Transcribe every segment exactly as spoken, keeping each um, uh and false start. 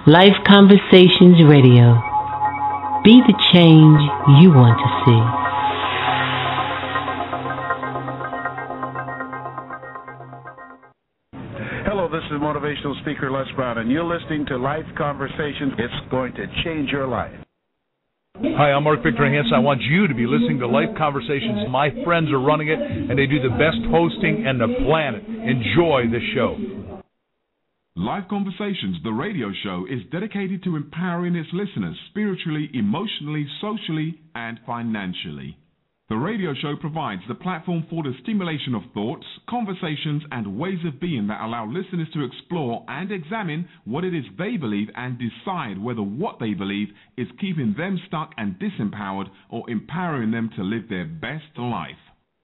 Life Conversations Radio. Be the change you want to see. Hello, this is motivational speaker Les Brown, and you're listening to Life Conversations. It's going to change your life. Hi, I'm Mark Victor Hansen. I want you to be listening to Life Conversations. My friends are running it, and they do the best hosting on the planet. Enjoy the show. Life Conversations, the radio show, is dedicated to empowering its listeners spiritually, emotionally, socially, and financially. The radio show provides the platform for the stimulation of thoughts, conversations, and ways of being that allow listeners to explore and examine what it is they believe and decide whether what they believe is keeping them stuck and disempowered or empowering them to live their best life.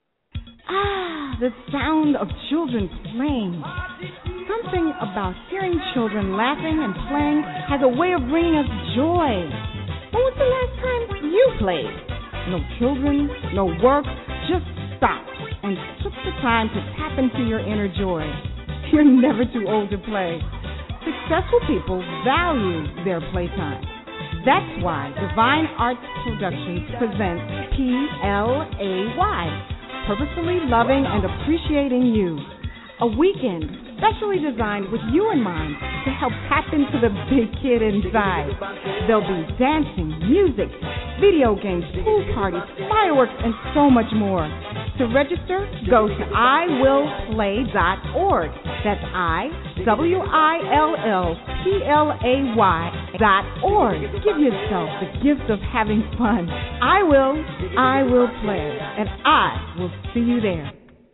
Ah, the sound of children playing. Something about hearing children laughing and playing has a way of bringing us joy. When was the last time you played? No children, no work, just stopped and took the time to tap into your inner joy. You're never too old to play. Successful people value their playtime. That's why Divine Arts Productions presents P L A Y, Purposefully Loving and Appreciating You. A weekend specially designed with you in mind to help tap into the big kid inside. There'll be dancing, music, video games, pool parties, fireworks, and so much more. To register, go to I will play dot org. That's I, W I L L P L A Y dot org. Give yourself the gift of having fun. I will, I will play, and I will see you there.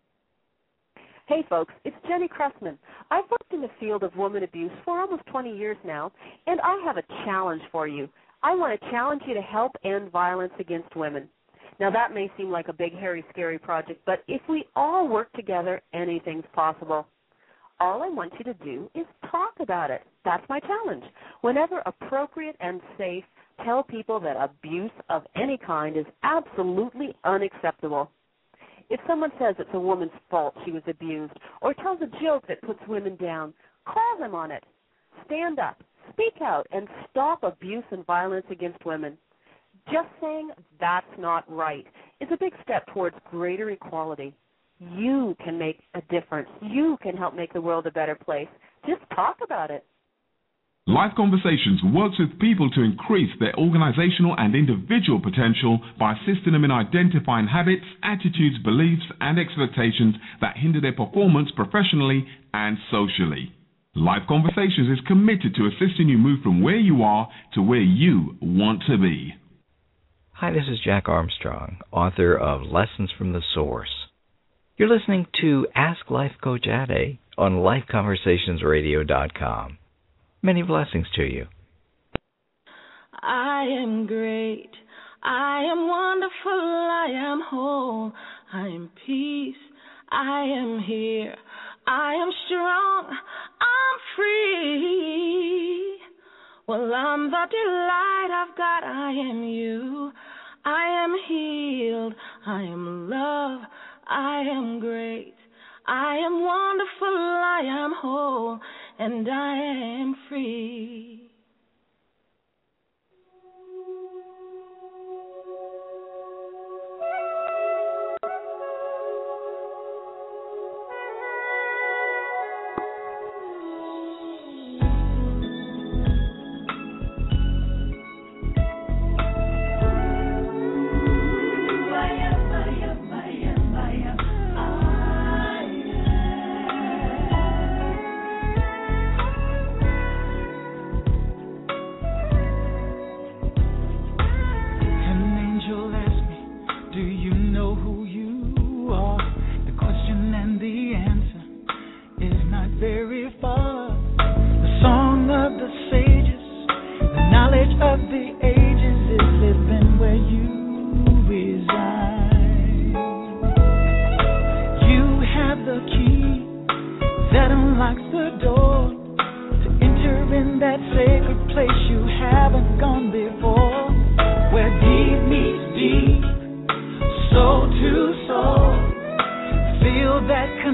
Hey folks, it's Jenny Cressman. I've worked in the field of woman abuse for almost twenty years now, and I have a challenge for you. I want to challenge you to help end violence against women. Now that may seem like a big, hairy, scary project, but if we all work together, anything's possible. All I want you to do is talk about it. That's my challenge. Whenever appropriate and safe, tell people that abuse of any kind is absolutely unacceptable. If someone says it's a woman's fault she was abused or tells a joke that puts women down, call them on it. Stand up, speak out, and stop abuse and violence against women. Just saying that's not right is a big step towards greater equality. You can make a difference. You can help make the world a better place. Just talk about it. Life Conversations works with people to increase their organizational and individual potential by assisting them in identifying habits, attitudes, beliefs, and expectations that hinder their performance professionally and socially. Life Conversations is committed to assisting you move from where you are to where you want to be. Hi, this is Jack Armstrong, author of Lessons from the Source. You're listening to Ask Life Coach Ade on life conversations radio dot com. Many blessings to you. I am great. I am wonderful. I am whole. I am peace. I am here. I am strong. I'm free. Well, I'm the delight of God. I am you. I am healed. I am love. I am great. I am wonderful. I am whole. And I am free.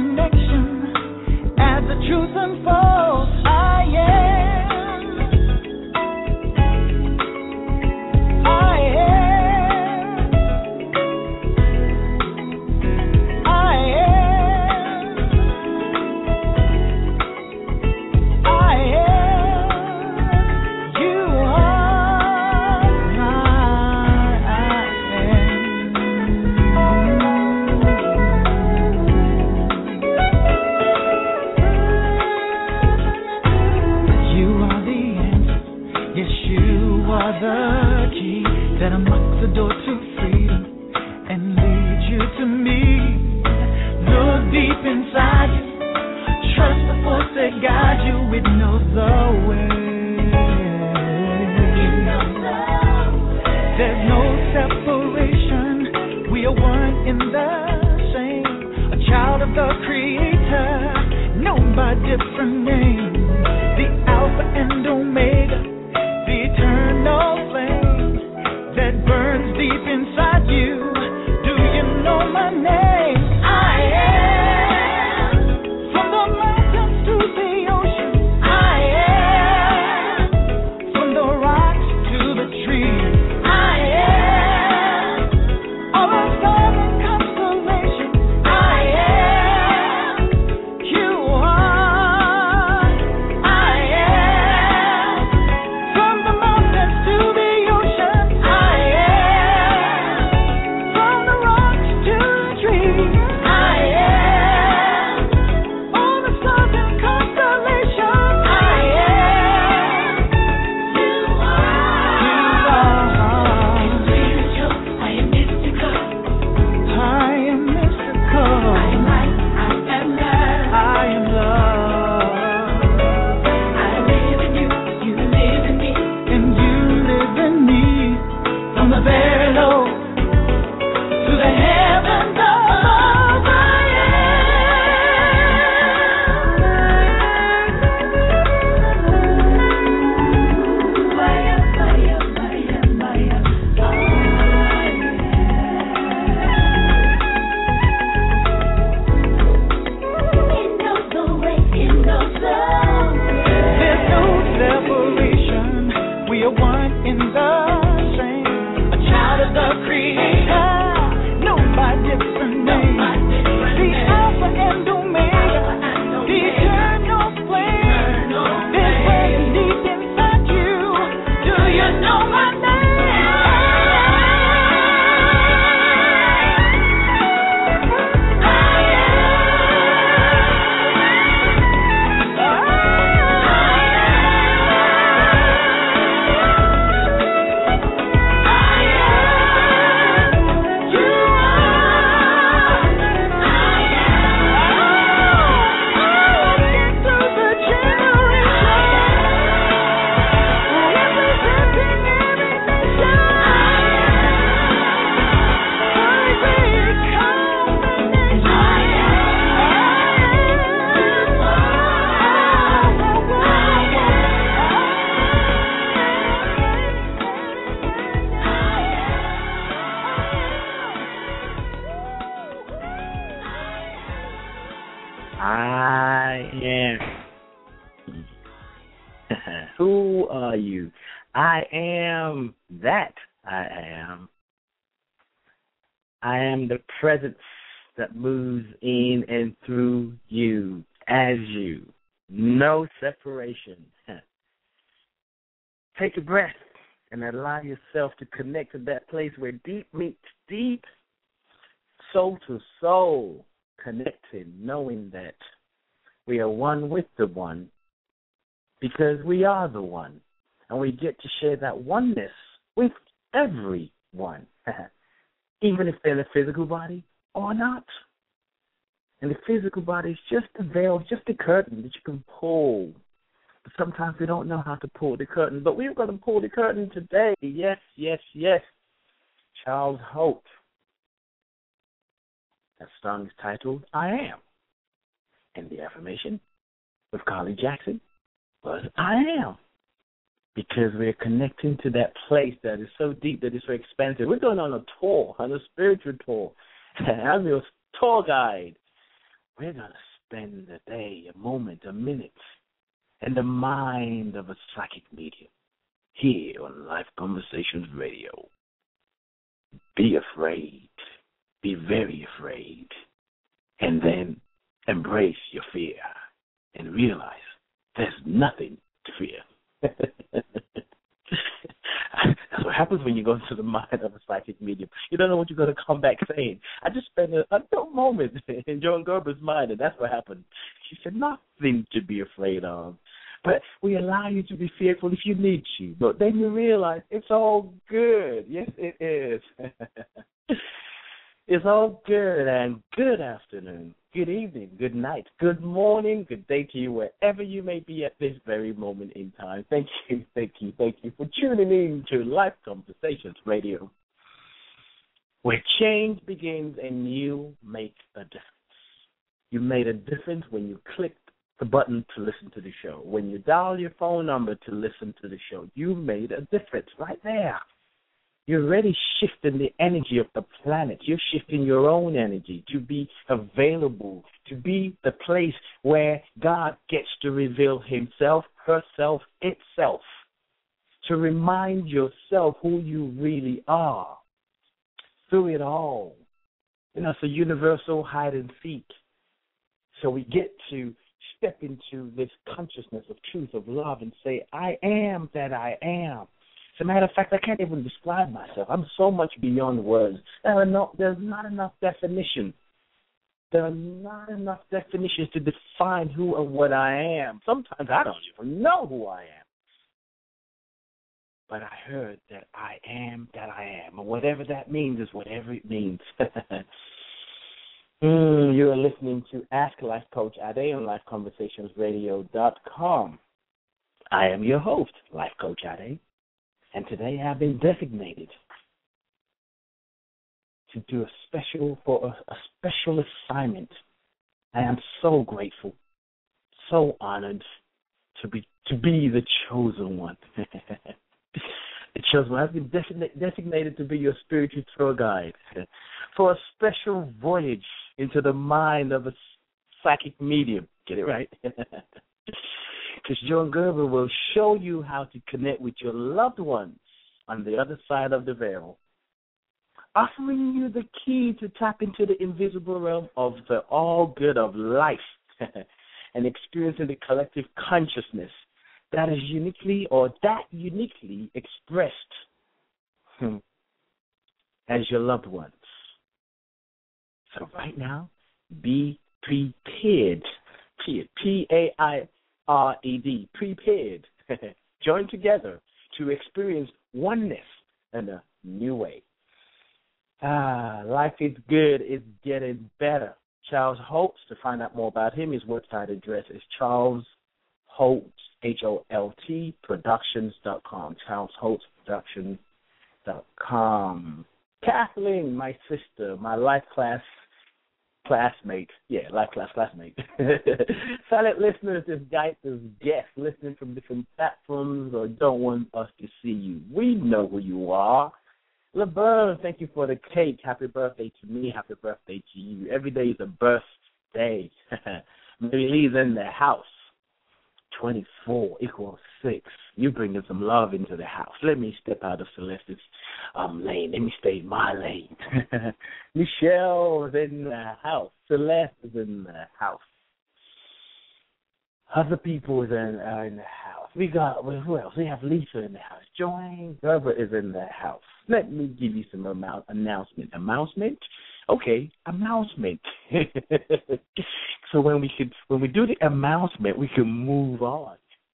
Connection as the truth unfolds. I am it knows the way. There's no separation. We are one in the same. A child of the Creator, known by different names. The Alpha and Omega, the eternal flame that burns deep inside you. Do you know my name? I am. From the mountains to the ocean, I am. From the rocks to the trees, I am. All the stars and constellations, I am. You are, I am. From the mountains to the ocean, I am. From the rocks to the trees, I am. All the stars and constellations, I am. You are. I am mystical. I am mystical. I am light. I am love. I am love. I live in you. You live in me. And you live in me. From the very low to the heavens above, I There's no separation. We are one in the same. A child of the Creator, known by different names. The Alpha and Omega, the eternal flame. There's burning deep inside you. Do you know my name? I am. Who are you? I am that I am. I am the presence that moves in and through you, as you. No separation. Take a breath and allow yourself to connect to that place where deep meets deep, soul to soul, connected, knowing that we are one with the one because we are the one, and we get to share that oneness with everyone, even if they're in the physical body or not. And the physical body is just a veil, just a curtain that you can pull. But sometimes we don't know how to pull the curtain, but we're going to pull the curtain today. Yes, yes, yes. Charles Holt. That song is titled, I Am. And the affirmation with Carly Jackson was, I am. Because we're connecting to that place that is so deep, that is so expansive. We're going on a tour, on a spiritual tour. I'm your tour guide. We're going to spend a day, a moment, a minute in the mind of a psychic medium here on Life Conversations Radio. Be afraid. Be very afraid. And then embrace your fear and realize there's nothing to fear. That's what happens when you go into the mind of a psychic medium. You don't know what you're going to come back saying. I just spent a, a moment in Joan Gerber's mind, and that's what happened. She said, nothing to be afraid of. But we allow you to be fearful if you need to. But then you realize it's all good. Yes, it is. It's all good, and good afternoon, good evening, good night, good morning, good day to you wherever you may be at this very moment in time. Thank you, thank you, thank you for tuning in to Life Conversations Radio, where change begins and you make a difference. You made a difference when you clicked the button to listen to the show. When you dial your phone number to listen to the show, you made a difference right there. You're already shifting the energy of the planet. You're shifting your own energy to be available, to be the place where God gets to reveal himself, herself, itself, to remind yourself who you really are through it all. You know, it's a universal hide and seek. So we get to step into this consciousness of truth, of love, and say, I am that I am. As a matter of fact, I can't even describe myself. I'm so much beyond words. There are no, there's not enough definition. There are not enough definitions to define who and what I am. Sometimes I don't even know who I am. But I heard that I am that I am. And whatever that means is whatever it means. mm, you are listening to Ask Life Coach Ade on life conversations radio dot com. I am your host, Life Coach Ade. And today I've been designated to do a special, for a, a special assignment. I am so grateful, so honored to be to be the chosen one. The chosen one. I've been designated, designated to be your spiritual tour guide for a special voyage into the mind of a psychic medium. Get it right? Because Joan Gerber will show you how to connect with your loved ones on the other side of the veil, offering you the key to tap into the invisible realm of the all good of life and experiencing the collective consciousness that is uniquely or that uniquely expressed hmm, as your loved ones. So right now, be prepared. P A I R E D, prepared. Join together to experience oneness in a new way. Ah, life is good. It's getting better. Charles Holtz, to find out more about him, his website address is Charles Holtz, H O L T, Productions dot com. Charles Holtz Productions dot com. Kathleen, my sister, my life class classmate. Yeah, life class classmate. Silent listeners, this guy, this guest, listening from different platforms or don't want us to see you. We know who you are. LeBron, thank you for the cake. Happy birthday to me. Happy birthday to you. Every day is a birthday. Maybe Lee's in the house. twenty-four equals six. You bringing some love into the house. Let me step out of Celeste's um, lane. Let me stay in my lane. Michelle is in the house. Celeste is in the house. Other people is in, uh, in the house. We got, well, who else? We have Lisa in the house. Joanne Gerber is in the house. Let me give you some amount, announcement. Announcement? Okay, announcement. So when we could, when we do the announcement, we can move on.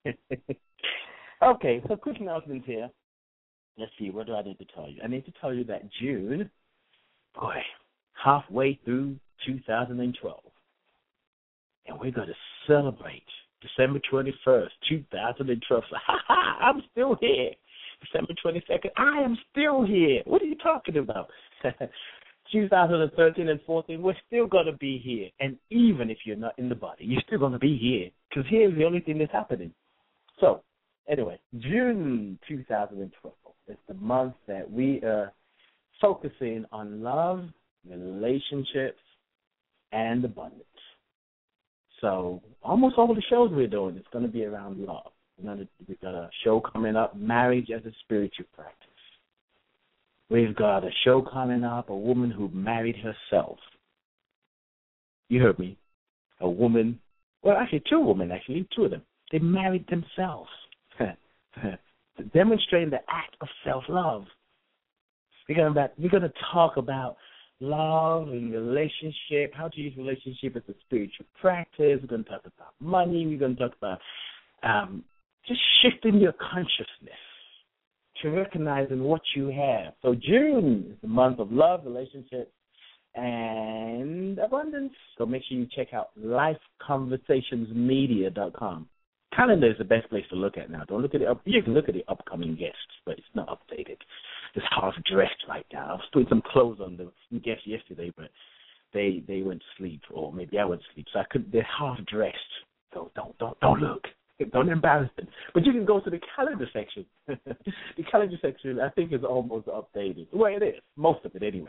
Okay, so quick announcement here. Let's see, what do I need to tell you? I need to tell you that June, boy, halfway through two thousand twelve, and we're going to celebrate December twenty-first, two thousand twelve. So, ha ha, I'm still here. December twenty-second, I am still here. What are you talking about? two thousand thirteen and fourteen, we're still going to be here. And even if you're not in the body, you're still going to be here. Because here's the only thing that's happening. So, anyway, June two thousand twelve is the month that we are focusing on love, relationships, and abundance. So, almost all the shows we're doing, it's going to be around love. We've got a show coming up, Marriage as a Spiritual Practice. We've got a show coming up, a woman who married herself. You heard me. A woman, well, actually two women, actually, two of them. They married themselves, demonstrating the act of self-love. We're going to we're going to talk about love and relationship, how to use relationship as a spiritual practice. We're going to talk about money. We're going to talk about um, just shifting your consciousness to recognizing what you have. So June is the month of love, relationships, and abundance. So make sure you check out life conversations media dot com. Calendar is the best place to look at now. Don't look at it up. You can look at the upcoming guests, but it's not updated. It's half dressed right now. I was putting some clothes on the guests yesterday, but they they went to sleep, or maybe I went to sleep, so I could. They're half dressed. So don't don't don't look. Don't embarrass them. But you can go to the calendar section. The calendar section, I think, is almost updated. Well, it is. Most of it, anyway.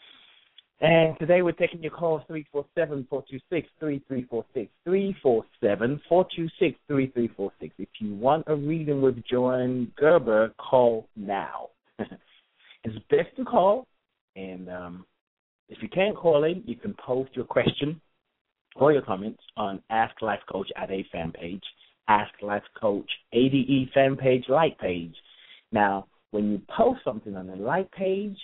And today we're taking your calls, three four seven, four two six, three three four six, three four seven, four two six, three three four six. If you want a reading with Joanne Gerber, call now. It's best to call, and um, if you can't call in, you can post your question or your comments on Ask Life Coach at a fan page, Ask Life Coach A D E fan page, like page. Now, when you post something on the like page,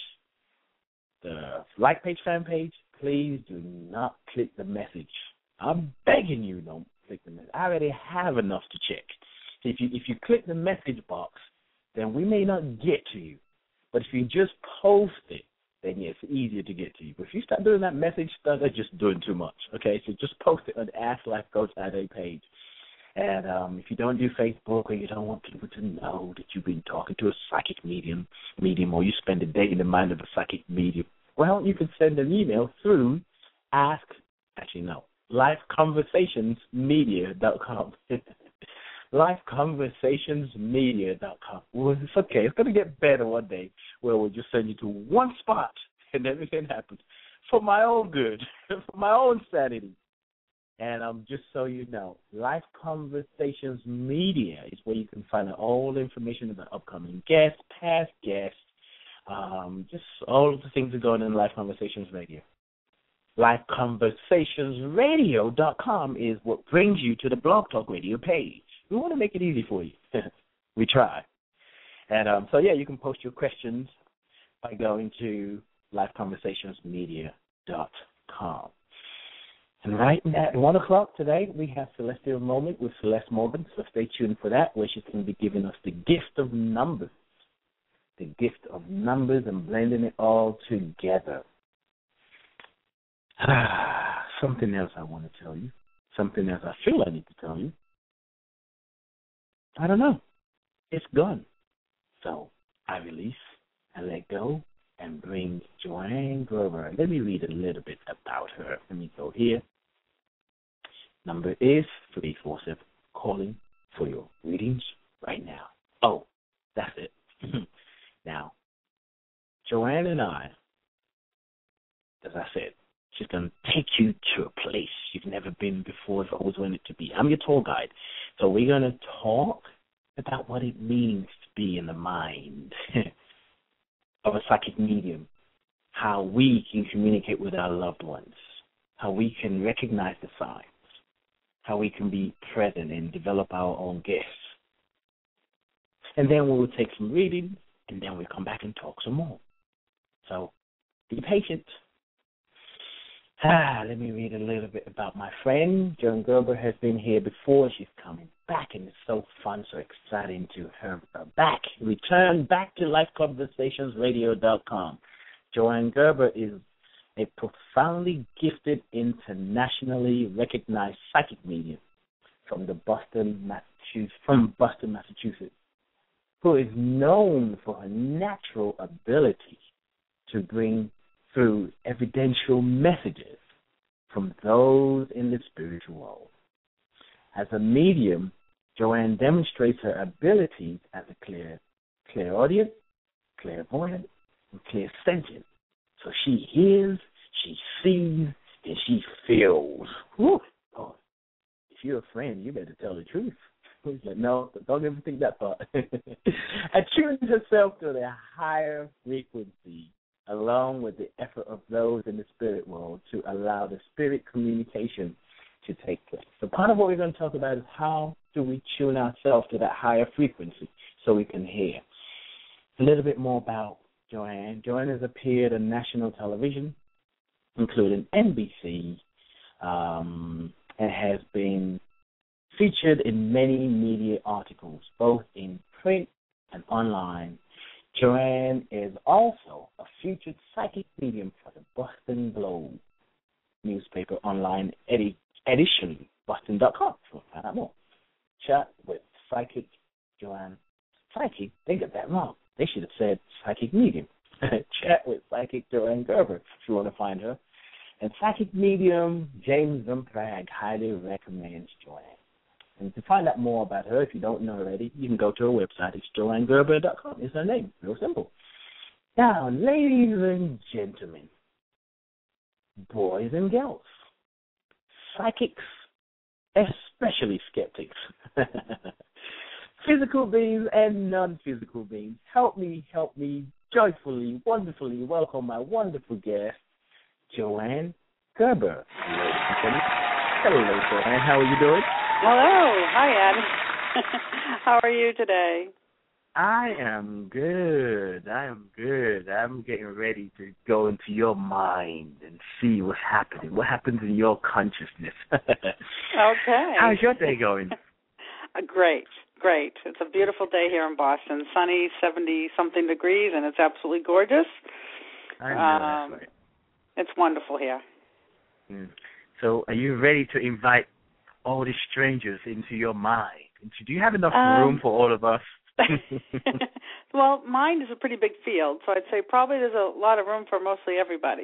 the like page fan page, please do not click the message. I'm begging you, don't click the message. I already have enough to check. If you if you click the message box, then we may not get to you. But if you just post it, then yeah, it's easier to get to you. But if you start doing that message stuff, that's just doing too much. Okay, so just post it on the Ask Life Coach at a page. And um, if you don't do Facebook, or you don't want people to know that you've been talking to a psychic medium, medium, or you spend a day in the mind of a psychic medium, well, you can send an email through ask, actually no, life conversations media dot com. life conversations media dot com. Well, it's okay. It's going to get better one day where we'll just send you to one spot and everything happens for my own good, for my own sanity. And um, just so you know, Life Conversations Media is where you can find out all the information about upcoming guests, past guests, um, just all of the things that are going on in Life Conversations Radio. Life Conversations Radio dot com is what brings you to the Blog Talk Radio page. We want to make it easy for you. We try. And um, so, yeah, you can post your questions by going to Life Conversations Media dot com. And right at one o'clock today, we have Celestial Moment with Celeste Morgan, so stay tuned for that, where she's going to be giving us the gift of numbers, the gift of numbers and blending it all together. Something else I want to tell you, something else I feel I need to tell you. I don't know. It's gone. So I release, I let go, and bring Joanne Gerber. Let me read a little bit about her. Let me go here. Number is three four seven. Calling for your readings right now. Oh, that's it. Now, Joanne and I, as I said, she's going to take you to a place you've never been before, if always wanted to be. I'm your tour guide. So we're going to talk about what it means to be in the mind of a psychic medium, how we can communicate with our loved ones, how we can recognize the signs, how we can be present and develop our own gifts. And then we will take some readings, and then we'll come back and talk some more. So be patient. Ah, let me read a little bit about my friend. Joan Gerber has been here before. She's coming back, and it's so fun, so exciting to have her back. Return back to Life Conversations Radio dot com. Joanne Gerber is a profoundly gifted, internationally recognized psychic medium from the Boston, Massachusetts, from Boston, Massachusetts, who is known for her natural ability to bring through evidential messages from those in the spiritual world. As a medium, Joanne demonstrates her abilities as a clear, clairaudient, clairvoyant, and clairsentient. So she hears, she sees, and she feels. Whew. Oh, if you're a friend, you better tell the truth. Like, no, don't ever think that thought. Attunes herself to the higher frequency, along with the effort of those in the spirit world, to allow the spirit communication to take place. So part of what we're going to talk about is how do we tune ourselves to that higher frequency so we can hear. A little bit more about Joanne. Joanne has appeared on national television, including N B C, um, and has been featured in many media articles, both in print and online. Joanne is also a featured psychic medium for the Boston Globe newspaper online edi- edition, boston dot com. So find out more. Chat with psychic Joanne. Psychic? They got that wrong. They should have said psychic medium. Chat with psychic Joanne Gerber if you want to find her. And psychic medium James Zumprag highly recommends Joanne. And to find out more about her, if you don't know already, you can go to her website. It's joanne gerber dot com. It's her name. Real simple. Now, ladies and gentlemen, boys and girls, psychics, especially skeptics, physical beings and non-physical beings, help me, help me joyfully, wonderfully welcome my wonderful guest, Joanne Gerber. Hello, Joanne. How are you doing? Hello. Hi, Ed. How are you today? I am good. I am good. I'm getting ready to go into your mind and see what's happening. What happens in your consciousness? Okay. How's your day going? Great. Great. It's a beautiful day here in Boston. Sunny, seventy-something degrees, and it's absolutely gorgeous. I know um, that's right. It's wonderful here. Mm. So are you ready to invite all the strangers into your mind? Do you have enough um, room for all of us? Well, mind is a pretty big field, so I'd say probably there's a lot of room for mostly everybody.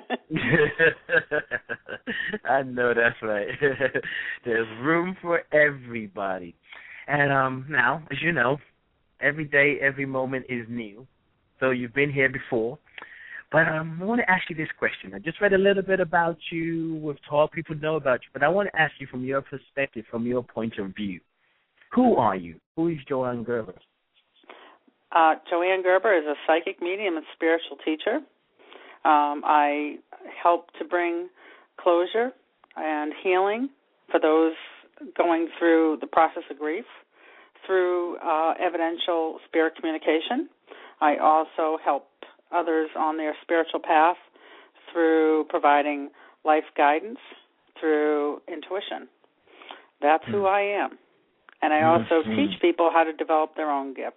I know that's right. There's room for everybody. And um, now, as you know, every day, every moment is new. So you've been here before. But um, I want to ask you this question. I just read a little bit about you. We've told people know about you. But I want to ask you from your perspective, from your point of view. Who are you? Who is Joanne Gerber? Uh, Joanne Gerber is a psychic medium and spiritual teacher. Um, I help to bring closure and healing for those going through the process of grief through uh, evidential spirit communication. I also help others on their spiritual path through providing life guidance through intuition. That's who I am. And I also mm-hmm. teach people how to develop their own gifts.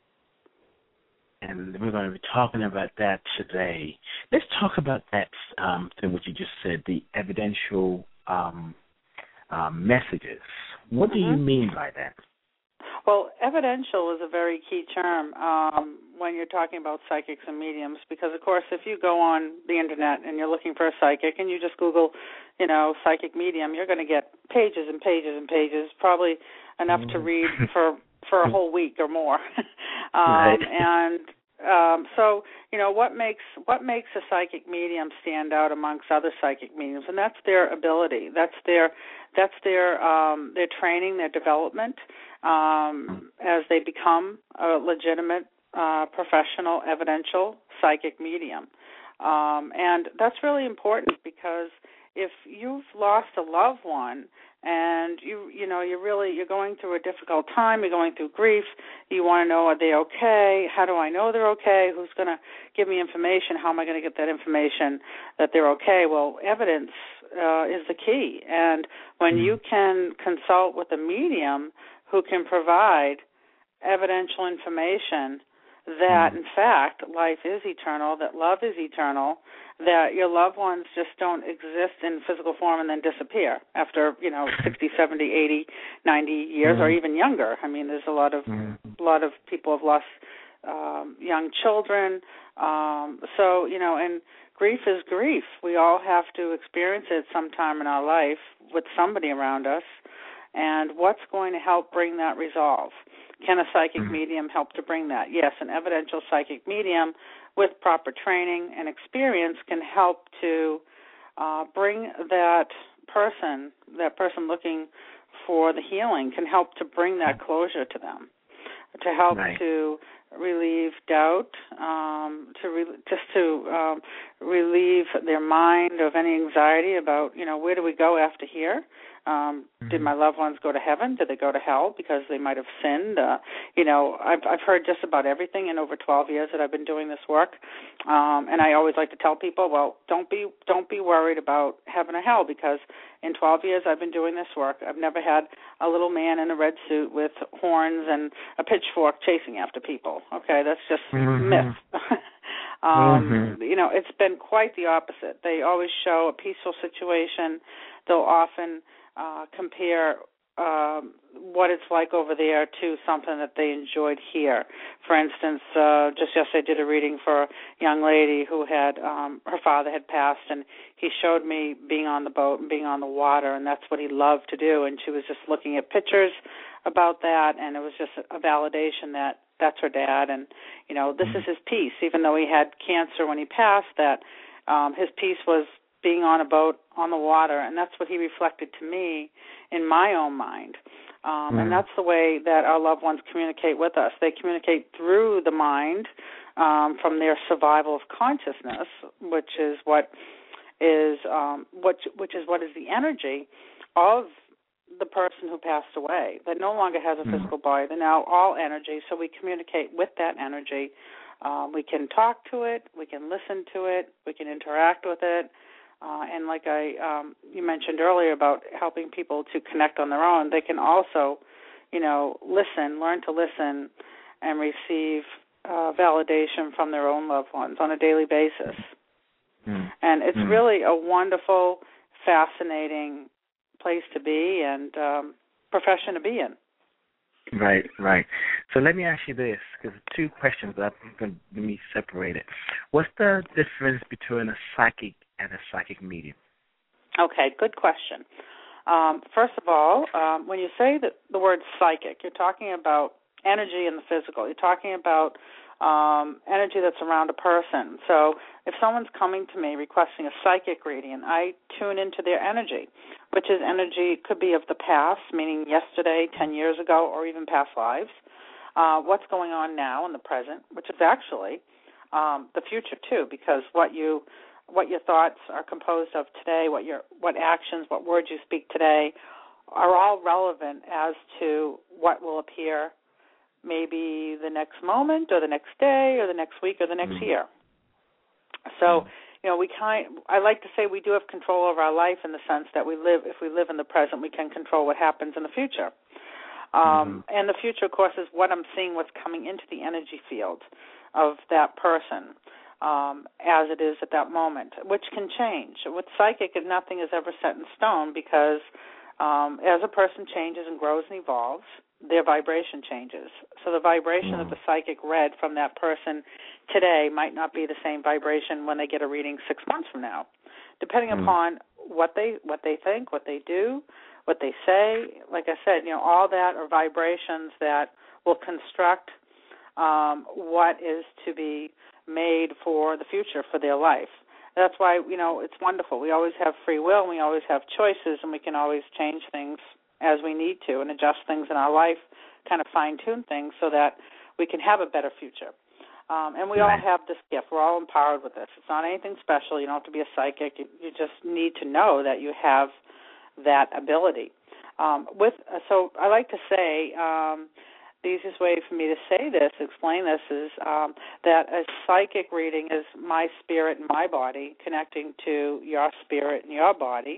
And we're going to be talking about that today. Let's talk about that um, thing what you just said, the evidential um, uh, messages. What mm-hmm. do you mean by that? Well, evidential is a very key term um, when you're talking about psychics and mediums because, of course, if you go on the Internet and you're looking for a psychic and you just Google, you know, psychic medium, you're going to get pages and pages and pages, probably enough to read for, for a whole week or more. um, right. And um, so, you know, what makes what makes a psychic medium stand out amongst other psychic mediums? And that's their ability. That's their that's their um, their training, their development um, as they become a legitimate, uh, professional, evidential psychic medium. Um, and that's really important because if you've lost a loved one and you you know you're really you're going through a difficult time, you're going through grief, you want to know, are they okay? How do I know they're okay? Who's going to give me information? How am I going to get that information that they're okay? Well, evidence uh, is the key, and when you can consult with a medium who can provide evidential information that, in fact, life is eternal, that love is eternal, that your loved ones just don't exist in physical form and then disappear after, you know, sixty, seventy, eighty, ninety years, mm-hmm. or even younger. I mean, there's a lot of mm-hmm. a lot of people have lost um, young children. Um, so, you know, and grief is grief. We all have to experience it sometime in our life with somebody around us. And what's going to help bring that resolve? Can a psychic mm-hmm. medium help to bring that? Yes, an evidential psychic medium with proper training and experience can help to uh, bring that person, that person looking for the healing, can help to bring that closure to them, to help right. to relieve doubt, um, to re- just to um, relieve their mind of any anxiety about, you know, where do we go after here? Um, mm-hmm. Did my loved ones go to heaven? Did they go to hell because they might have sinned? Uh, you know, I've, I've heard just about everything in over twelve years that I've been doing this work, um, and I always like to tell people, well, don't be don't be worried about heaven or hell, because in twelve years I've been doing this work, I've never had a little man in a red suit with horns and a pitchfork chasing after people. Okay, that's just mm-hmm. myth. um, mm-hmm. You know, it's been quite the opposite. They always show a peaceful situation. They'll often uh, compare um, what it's like over there to something that they enjoyed here. For instance, uh, just yesterday I did a reading for a young lady who had, um, her father had passed, and he showed me being on the boat and being on the water, and that's what he loved to do. And she was just looking at pictures about that, and it was just a validation that that's her dad, and, you know, this mm-hmm. is his peace. Even though he had cancer when he passed, that um, his peace was being on a boat on the water, and that's what he reflected to me in my own mind. Um, mm-hmm. And that's the way that our loved ones communicate with us. They communicate through the mind, um, from their survival of consciousness, which is what is um, which, which is what is the energy of the person who passed away, that no longer has a mm-hmm. physical body. They're now all energy, so we communicate with that energy. Um, we can talk to it, we can listen to it, we can interact with it. Uh, and like I, um, you mentioned earlier about helping people to connect on their own, they can also, you know, listen, learn to listen, and receive uh, validation from their own loved ones on a daily basis. Mm. And it's mm. really a wonderful, fascinating place to be and um, profession to be in. Right, right. So let me ask you this, because two questions, but I'm going to let me separate it. What's the difference between a psychic and a psychic medium? Okay, good question. Um, first of all, um, when you say that the word psychic, you're talking about energy in the physical. You're talking about um, energy that's around a person. So if someone's coming to me requesting a psychic reading, I tune into their energy, which is energy, could be of the past, meaning yesterday, ten years ago, or even past lives. Uh, what's going on now in the present, which is actually um, the future too, because what you what your thoughts are composed of today, what your what actions, what words you speak today, are all relevant as to what will appear maybe the next moment or the next day or the next week or the next mm-hmm. year. So, you know, we kind I like to say we do have control over our life in the sense that we live if we live in the present, we can control what happens in the future. Um, mm-hmm. And the future, of course, is what I'm seeing, what's coming into the energy field of that person um, as it is at that moment, which can change. With psychic, nothing is ever set in stone because um, as a person changes and grows and evolves, their vibration changes. So the vibration mm-hmm. that the psychic read from that person today might not be the same vibration when they get a reading six months from now, depending mm-hmm. upon what they what they think, what they do, what they say. Like I said, you know, all that are vibrations that will construct um, what is to be made for the future, for their life. That's why, you know, it's wonderful. We always have free will, and we always have choices, and we can always change things as we need to and adjust things in our life, kind of fine-tune things so that we can have a better future. Um, and we right. all have this gift. We're all empowered with this. It's not anything special. You don't have to be a psychic. You, you just need to know that you have that ability. Um, with uh, so I like to say um, the easiest way for me to say this, explain this, is um, that a psychic reading is my spirit and my body connecting to your spirit and your body,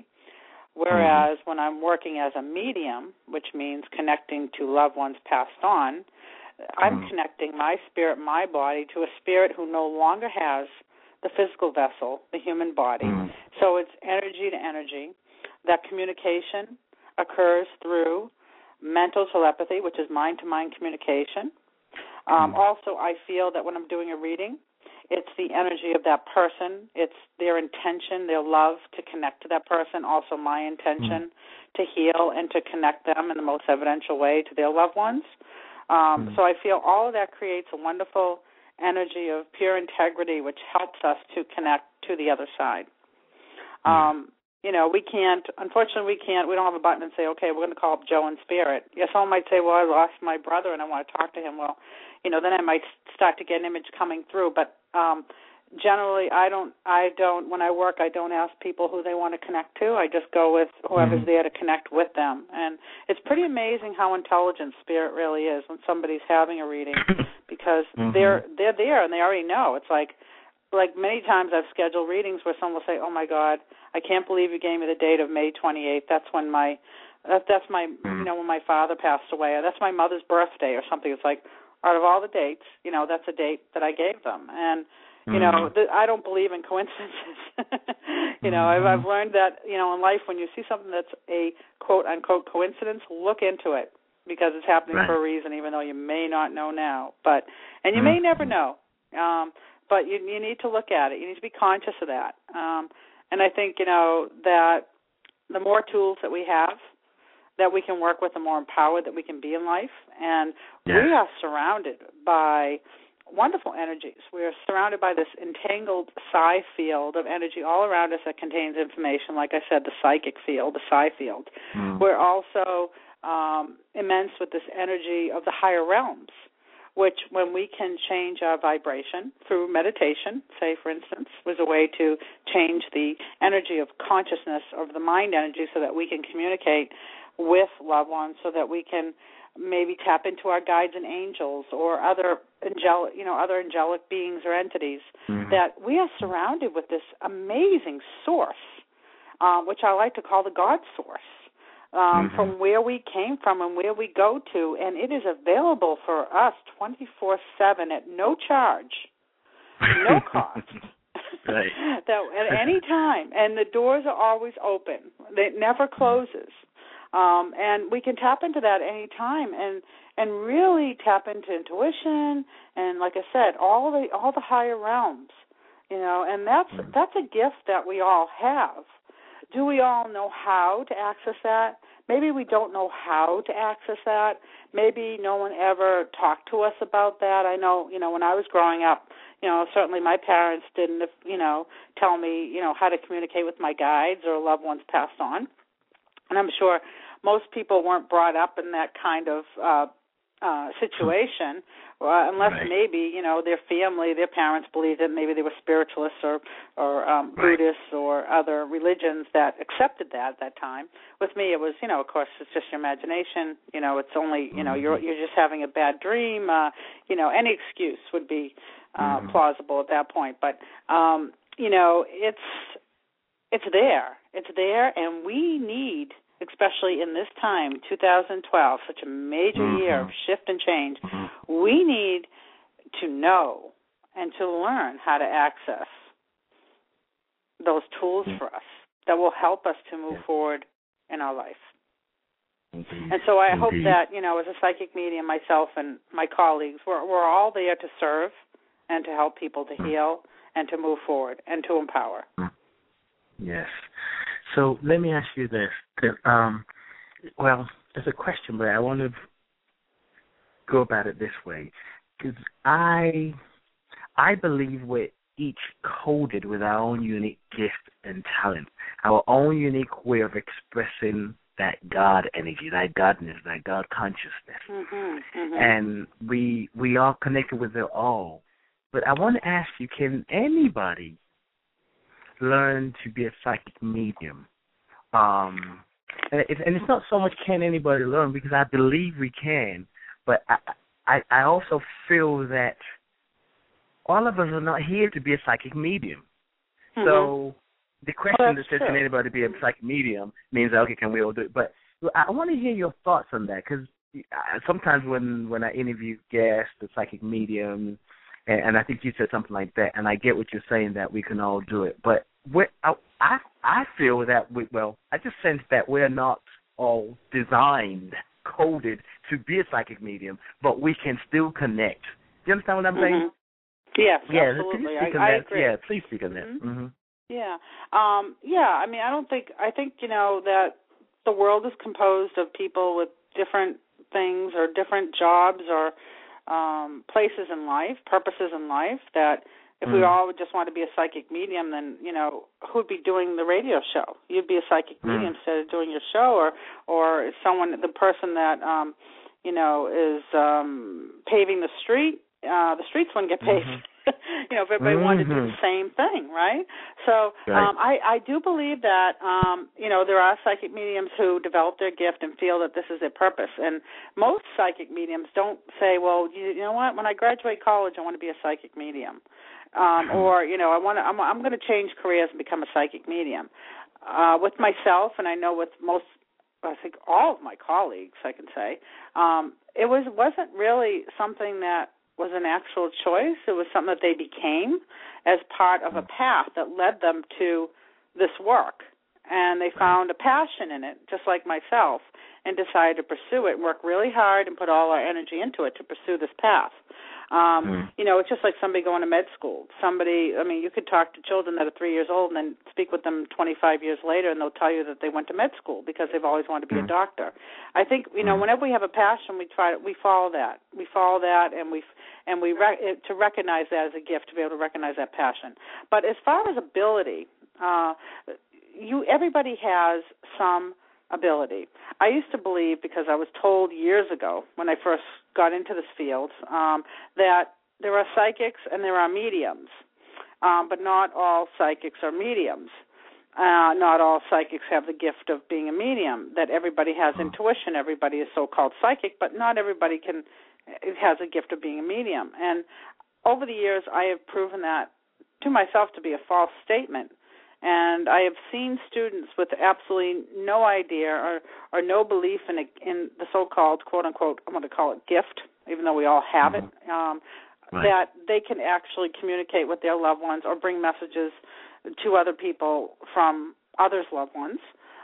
whereas mm-hmm. when I'm working as a medium, which means connecting to loved ones passed on, I'm mm-hmm. connecting my spirit, my body, to a spirit who no longer has the physical vessel, the human body. Mm-hmm. So it's energy to energy. That communication occurs through mental telepathy, which is mind-to-mind communication. Um, mm-hmm. Also, I feel that when I'm doing a reading, it's the energy of that person. It's their intention, their love to connect to that person. Also my intention mm-hmm. to heal and to connect them in the most evidential way to their loved ones. Um, mm-hmm. So I feel all of that creates a wonderful energy of pure integrity, which helps us to connect to the other side. Mm-hmm. Um, you know, we can't, unfortunately we can't, we don't have a button and say, okay, we're going to call up Joe in spirit. Yes, someone might say, well, I lost my brother and I want to talk to him. Well, you know, then I might start to get an image coming through. But um, generally, I don't. I don't. When I work, I don't ask people who they want to connect to. I just go with whoever's mm-hmm. there to connect with them. And it's pretty amazing how intelligent spirit really is when somebody's having a reading, because mm-hmm. they're they're there and they already know. It's like like many times I've scheduled readings where someone will say, "Oh my God, I can't believe you gave me the date of May twenty-eighth. That's when my that, that's my mm-hmm. you know when my father passed away, or that's my mother's birthday, or something." It's like, out of all the dates, you know, that's a date that I gave them. And you know, the, I don't believe in coincidences. you know, mm-hmm. I've, I've learned that, you know, in life, when you see something that's a quote-unquote coincidence, look into it, because it's happening right. for a reason, even though you may not know now. But and you mm-hmm. may never know. Um, but you, you need to look at it. You need to be conscious of that. Um, and I think, you know, that the more tools that we have that we can work with, the more empowered that we can be in life. And yes. we are surrounded by wonderful energies. We are surrounded by this entangled psi field of energy all around us that contains information. Like I said, the psychic field, the psi field. Mm. We're also um, immense with this energy of the higher realms, which when we can change our vibration through meditation, say, for instance, was a way to change the energy of consciousness, of the mind energy, so that we can communicate with loved ones, so that we can maybe tap into our guides and angels or other angelic, you know, other angelic beings or entities. Mm-hmm. That we are surrounded with this amazing source, um, which I like to call the God source, um, mm-hmm. from where we came from and where we go to, and it is available for us twenty-four seven at no charge, no cost. Right. That at any time, and the doors are always open. It never closes. Um, and we can tap into that any time, and and really tap into intuition, and like I said, all the all the higher realms, you know, and that's that's a gift that we all have. Do we all know how to access that? Maybe we don't know how to access that. Maybe no one ever talked to us about that. I know, you know, when I was growing up, you know, certainly my parents didn't, you know, tell me, you know, how to communicate with my guides or loved ones passed on. And I'm sure most people weren't brought up in that kind of uh, uh, situation, uh, unless right. maybe, you know, their family, their parents believed it. Maybe they were spiritualists or, or um, right. Buddhists or other religions that accepted that at that time. With me, it was, you know, of course, it's just your imagination. You know, it's only, you know, you're you're just having a bad dream. Uh, you know, any excuse would be uh, mm-hmm. plausible at that point. But, um, you know, it's it's there. It's there, and we need, especially in this time, two thousand twelve, such a major mm-hmm. year of shift and change, mm-hmm. we need to know and to learn how to access those tools mm-hmm. for us that will help us to move yeah. forward in our life. Mm-hmm. And so I mm-hmm. hope that, you know, as a psychic medium, myself and my colleagues, we're, we're all there to serve and to help people to mm-hmm. heal and to move forward and to empower. Yes. So let me ask you this. Um, well, it's a question, but I want to go about it this way. Because I, I believe we're each coded with our own unique gift and talent, our own unique way of expressing that God energy, that Godness, that God consciousness. Mm-hmm, mm-hmm. And we we are connected with it all. But I want to ask you, can anybody learn to be a psychic medium? Um, and, it, and it's not so much can anybody learn, because I believe we can, but I, I, I also feel that all of us are not here to be a psychic medium. Mm-hmm. So the question well, that says, can anybody be a psychic medium, means, okay, can we all do it? But I want to hear your thoughts on that, because sometimes when, when I interview guests, the psychic medium, and, and I think you said something like that, and I get what you're saying, that we can all do it. But we're, I, I I feel that, we, well, I just sense that we're not all designed, coded to be a psychic medium, but we can still connect. Do you understand what I'm saying? Mm-hmm. Yes, yeah, absolutely. I, I agree. Yeah, please speak on that. Mm-hmm. Mm-hmm. Yeah. Um, yeah, I mean, I don't think, I think, you know, that the world is composed of people with different things or different jobs or um, places in life, purposes in life, that if mm. we all would just want to be a psychic medium, then, you know, who'd be doing the radio show? You'd be a psychic mm. medium instead of doing your show, or or someone, the person that, um, you know, is um, paving the street, uh, the streets wouldn't get paved. you know, if everybody mm-hmm. wanted to do the same thing, right? So right. Um, I, I do believe that, um, you know, there are psychic mediums who develop their gift and feel that this is their purpose. And most psychic mediums don't say, well, you, you know what, when I graduate college, I want to be a psychic medium. Um, or, you know, I want to, I'm, I'm going to change careers and become a psychic medium. Uh, with myself, and I know with most, I think all of my colleagues, I can say, um, it was, wasn't really something that was an actual choice. It was something that they became as part of a path that led them to this work. And they found a passion in it, just like myself, and decided to pursue it and work really hard and put all our energy into it to pursue this path. Um, mm. You know, it's just like somebody going to med school. Somebody, I mean, you could talk to children that are three years old and then speak with them twenty-five years later, and they'll tell you that they went to med school because they've always wanted to be mm. a doctor. I think, you know, whenever we have a passion, we try to, we follow that. We follow that, and we and we rec- to recognize that as a gift, to be able to recognize that passion. But as far as ability, uh, you everybody has some ability. I used to believe, because I was told years ago when I first got into this field, um, that there are psychics and there are mediums, um, but not all psychics are mediums. Uh, not all psychics have the gift of being a medium, that everybody has intuition, everybody is so-called psychic, but not everybody can has a gift of being a medium. And over the years, I have proven that to myself to be a false statement. And I have seen students with absolutely no idea or, or no belief in, a, in the so-called, quote-unquote, I'm going to call it gift, even though we all have mm-hmm. it, um, right. that they can actually communicate with their loved ones or bring messages to other people from others' loved ones.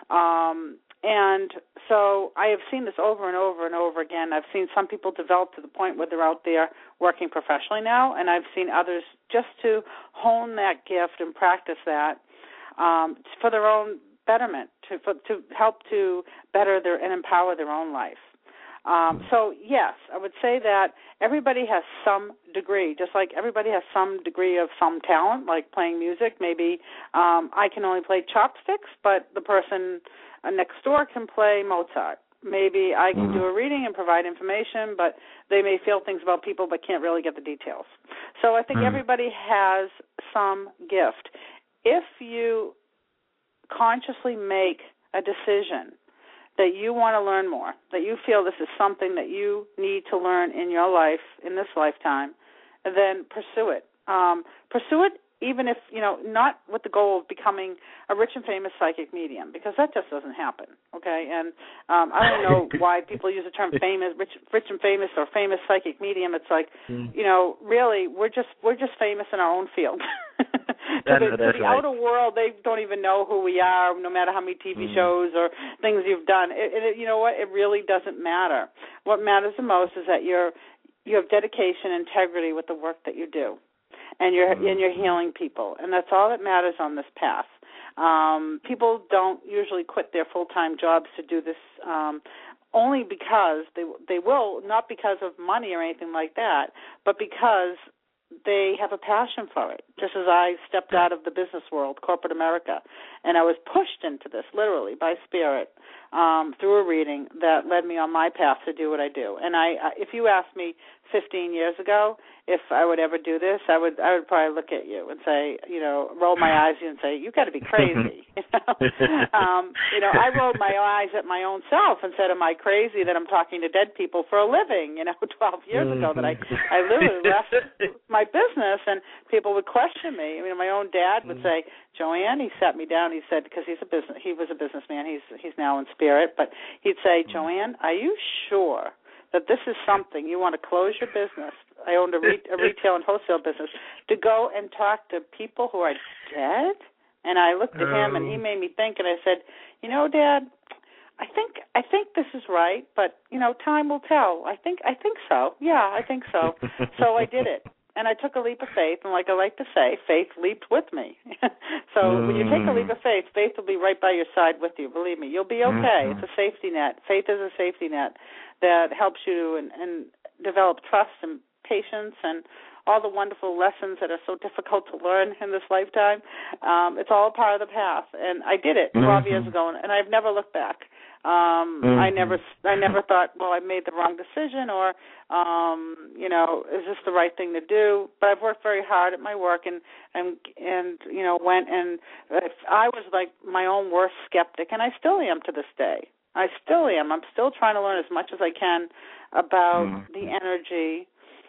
Um, and so I have seen this over and over and over again. I've seen some people develop to the point where they're out there working professionally now, and I've seen others just to hone that gift and practice that Um, for their own betterment, to for, to help to better their and empower their own life. Um, so, yes, I would say that everybody has some degree, just like everybody has some degree of some talent, like playing music. Maybe um, I can only play chopsticks, but the person uh, next door can play Mozart. Maybe I can do a reading and provide information, but they may feel things about people but can't really get the details. So I think mm. everybody has some gift. If you consciously make a decision that you want to learn more, that you feel this is something that you need to learn in your life, in this lifetime, then pursue it. Um, pursue it even if, you know, not with the goal of becoming a rich and famous psychic medium, because that just doesn't happen, okay? And um, I don't know why people use the term famous, rich, rich and famous or famous psychic medium. It's like, mm. you know, really, we're just we're just famous in our own field. to the, to the right. outer world, they don't even know who we are, no matter how many T V mm. shows or things you've done. It, it, you know what? It really doesn't matter. What matters the most is that you're you have dedication, integrity with the work that you do. And you're and you're healing people, and that's all that matters on this path. Um, people don't usually quit their full-time jobs to do this, um, only because they they will, not because of money or anything like that, but because they have a passion for it. Just as I stepped out of the business world, corporate America, and I was pushed into this literally by spirit um, through a reading that led me on my path to do what I do. And I, if you asked me fifteen years ago if I would ever do this, I would I would probably look at you and say, you know, roll my eyes at you and say, you got to be crazy. you know, um, you know, I rolled my eyes at my own self and said, am I crazy that I'm talking to dead people for a living? You know, twelve years ago that I I literally left my business, and people would question me. I mean, my own dad would say, Joanne, he sat me down. He said, because he's a business, he was a businessman. He's he's now in spirit, but he'd say, Joanne, are you sure that this is something you want to close your business? I owned a, re- a retail and wholesale business, to go and talk to people who are dead? And I looked at him, and he made me think, and I said, you know, Dad, I think I think this is right, but you know, time will tell. I think I think so. Yeah, I think so. So I did it. And I took a leap of faith, and like I like to say, faith leaped with me. so mm. when you take a leap of faith, faith will be right by your side with you. Believe me, you'll be okay. Mm-hmm. It's a safety net. Faith is a safety net that helps you and, and develop trust and patience and all the wonderful lessons that are so difficult to learn in this lifetime. Um, it's all part of the path. And I did it twelve mm-hmm. years ago, and I've never looked back. Um, mm-hmm. I never, I never thought, well, I made the wrong decision, or, um, you know, is this the right thing to do? But I've worked very hard at my work, and and and you know, went and if I was like my own worst skeptic, and I still am to this day. I still am. I'm still trying to learn as much as I can about mm-hmm. the energy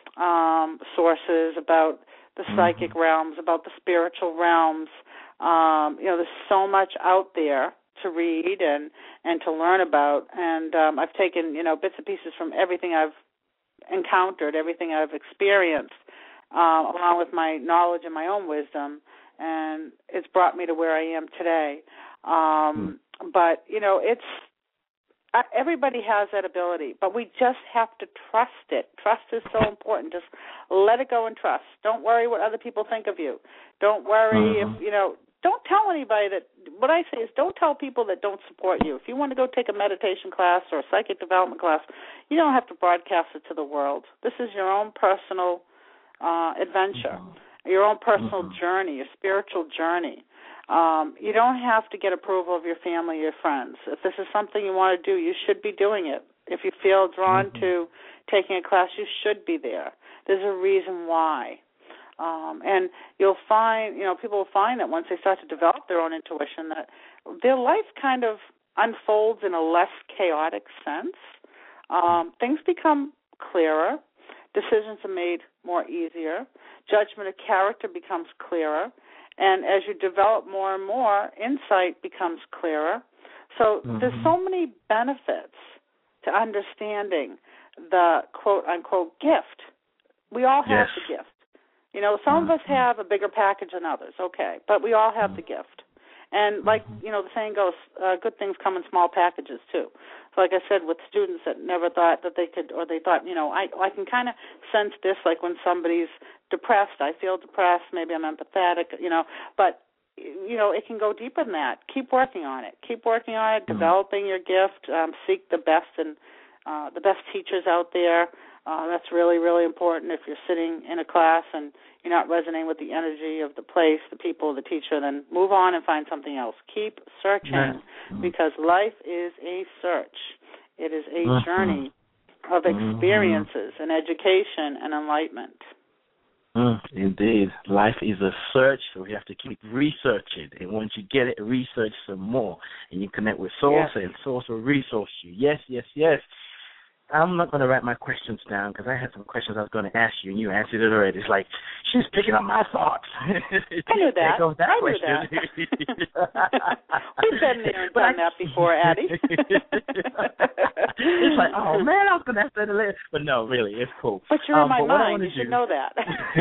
um, sources, about the mm-hmm. psychic realms, about the spiritual realms. Um, you know, there's so much out there to read and, and to learn about, and um, I've taken, you know, bits and pieces from everything I've encountered, everything I've experienced, uh, along with my knowledge and my own wisdom, and it's brought me to where I am today. Um, mm. But, you know, it's, everybody has that ability, but we just have to trust it. Trust is so important. Just let it go and trust. Don't worry what other people think of you. Don't worry mm-hmm. if, you know, don't tell anybody that, what I say is don't tell people that don't support you. If you want to go take a meditation class or a psychic development class, you don't have to broadcast it to the world. This is your own personal uh, adventure, mm-hmm. your own personal mm-hmm. journey, your spiritual journey. Um, you don't have to get approval of your family or your friends. If this is something you want to do, you should be doing it. If you feel drawn mm-hmm. to taking a class, you should be there. There's a reason why. Um, and you'll find, you know, people will find that once they start to develop their own intuition, that their life kind of unfolds in a less chaotic sense. Um, things become clearer. Decisions are made more easier. Judgment of character becomes clearer. And as you develop more and more, insight becomes clearer. So mm-hmm. there's so many benefits to understanding the quote-unquote gift. We all have yes. the gift. You know, some mm-hmm. of us have a bigger package than others, okay, but we all have the gift. And like, you know, the saying goes, uh, good things come in small packages too. So like I said, with students that never thought that they could, or they thought, you know, I I can kind of sense this, like when somebody's depressed, I feel depressed, maybe I'm empathetic, you know, but, you know, it can go deeper than that. Keep working on it. Keep working on it, mm-hmm. developing your gift, um, seek the best and uh, the best teachers out there. Uh, that's really, really important. If you're sitting in a class and you're not resonating with the energy of the place, the people, the teacher, then move on and find something else. Keep searching mm-hmm. because life is a search. It is a mm-hmm. journey of experiences mm-hmm. and education and enlightenment. Mm, indeed. Life is a search, so we have to keep researching. And once you get it, research some more. And you connect with Source, yes. and Source will resource you. Yes, yes, yes. I'm not going to write my questions down because I had some questions I was going to ask you, and you answered it already. It's like, she's picking up my thoughts. I knew that. There goes that I question. knew that. We've been there and but done I, that before, Addie. It's like, oh, man, I was going to ask that later. But no, really, it's cool. But you're um, in my mind. You do, should know that.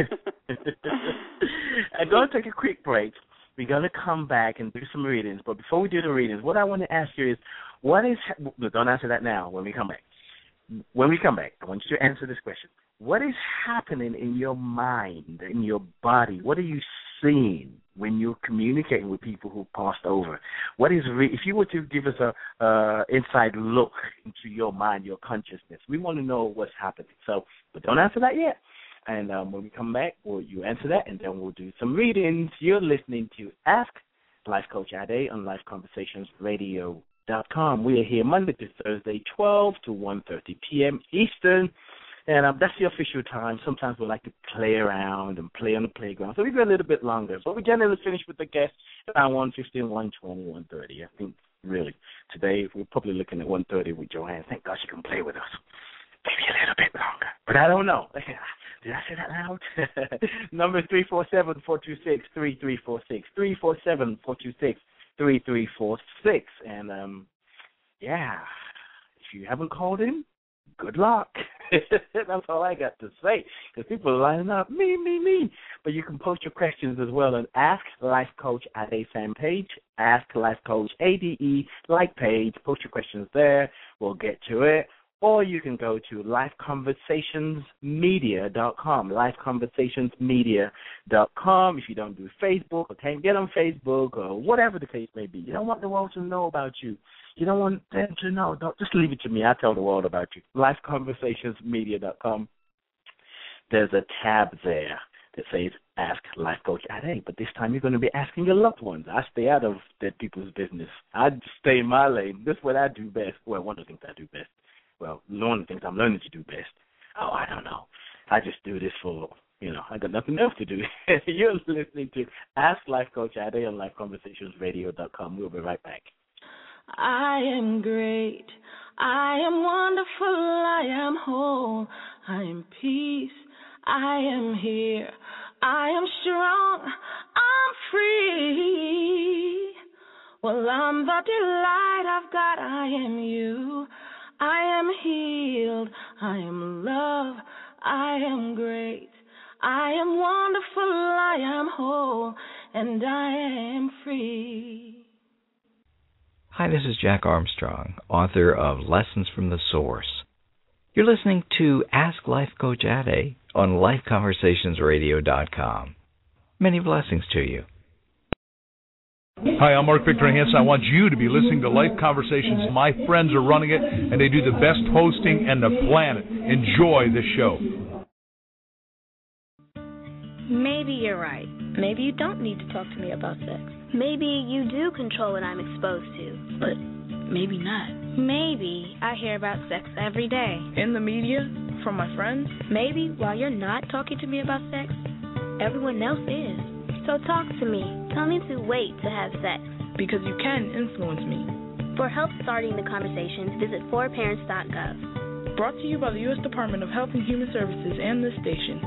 I'm going to take a quick break. We're going to come back and do some readings. But before we do the readings, what I want to ask you is, what is – don't answer that now when we come back. When we come back, I want you to answer this question. What is happening in your mind, in your body? What are you seeing when you're communicating with people who passed over? What is re- if you were to give us a uh, inside look into your mind, your consciousness, we want to know what's happening. So, but don't answer that yet. And um, when we come back, well, you answer that, and then we'll do some readings. You're listening to Ask Life Coach Ade on Life Conversations Radio. Dot com. We are here Monday to Thursday, twelve to one thirty p.m. Eastern, and um, that's the official time. Sometimes we like to play around and play on the playground, so we go a little bit longer. But we generally finish with the guests around one fifteen, one twenty, one thirty. I think, really, today we're probably looking at one thirty with Joanne. Thank God she can play with us. Maybe a little bit longer, but I don't know. Did I say that loud? Number three four seven, four two six, three three four six, three four seven, four two six, three three four six. And, um, yeah, if you haven't called in, good luck. That's all I got to say, because people are lining up, me, me, me. But you can post your questions as well on Ask Life Coach Ade fan page, Ask Life Coach A D E like page. Post your questions there. We'll get to it. Or you can go to life conversations media dot com, life conversations media dot com. If you don't do Facebook or can't get on Facebook or whatever the case may be, you don't want the world to know about you. You don't want them to know. Don't, just leave it to me. I'll tell the world about you. life conversations media dot com. There's a tab there that says Ask Life Coach Ade. But this time you're going to be asking your loved ones. I stay out of dead people's business. I stay in my lane. This is what I do best. Well, one of the things I do best. Well, one of the things I'm learning to do best. Oh, I don't know. I just do this for, you know, I got nothing else to do. You're listening to Ask Life Coach Ade on life conversations radio dot com. We'll be right back. I am great. I am wonderful. I am whole. I am peace. I am here. I am strong. I'm free. Well, I'm the delight I've got. I am you. I am healed. I am love. I am great. I am wonderful. I am whole. And I am free. Hi, this is Jack Armstrong, author of Lessons from the Source. You're listening to Ask Life Coach Ade on life conversations radio dot com. Many blessings to you. Hi, I'm Mark Victor Hansen. I want you to be listening to Life Conversations. My friends are running it, and they do the best hosting on the planet. Enjoy the show. Maybe you're right. Maybe you don't need to talk to me about sex. Maybe you do control what I'm exposed to. But maybe not. Maybe I hear about sex every day. In the media? From my friends? Maybe while you're not talking to me about sex, everyone else is. So talk to me. Tell me to wait to have sex. Because you can influence me. For help starting the conversations, visit four parents dot gov. Brought to you by the U S Department of Health and Human Services and this station.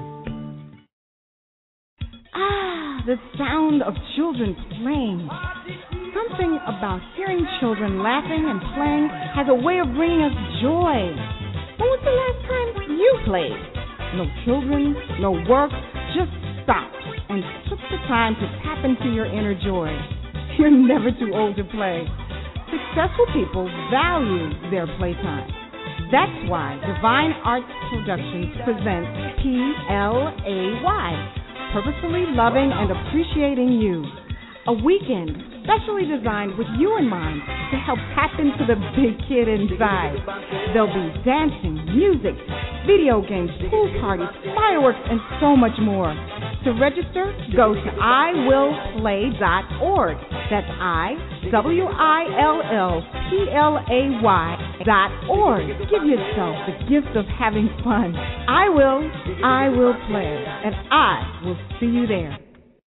Ah, the sound of children playing. Something about hearing children laughing and playing has a way of bringing us joy. When was the last time you played? No children, no work, just stopped and took the time to tap into your inner joy. You're never too old to play. Successful people value their playtime. That's why Divine Arts Productions presents P L A Y, Purposefully Loving and Appreciating You. A weekend specially designed with you in mind to help tap into the big kid inside. There'll be dancing, music, video games, pool parties, fireworks, and so much more. To register, go to I will play dot org. That's I, W I L L P L A Y dot org. Give yourself the gift of having fun. I will, I will play, and I will see you there.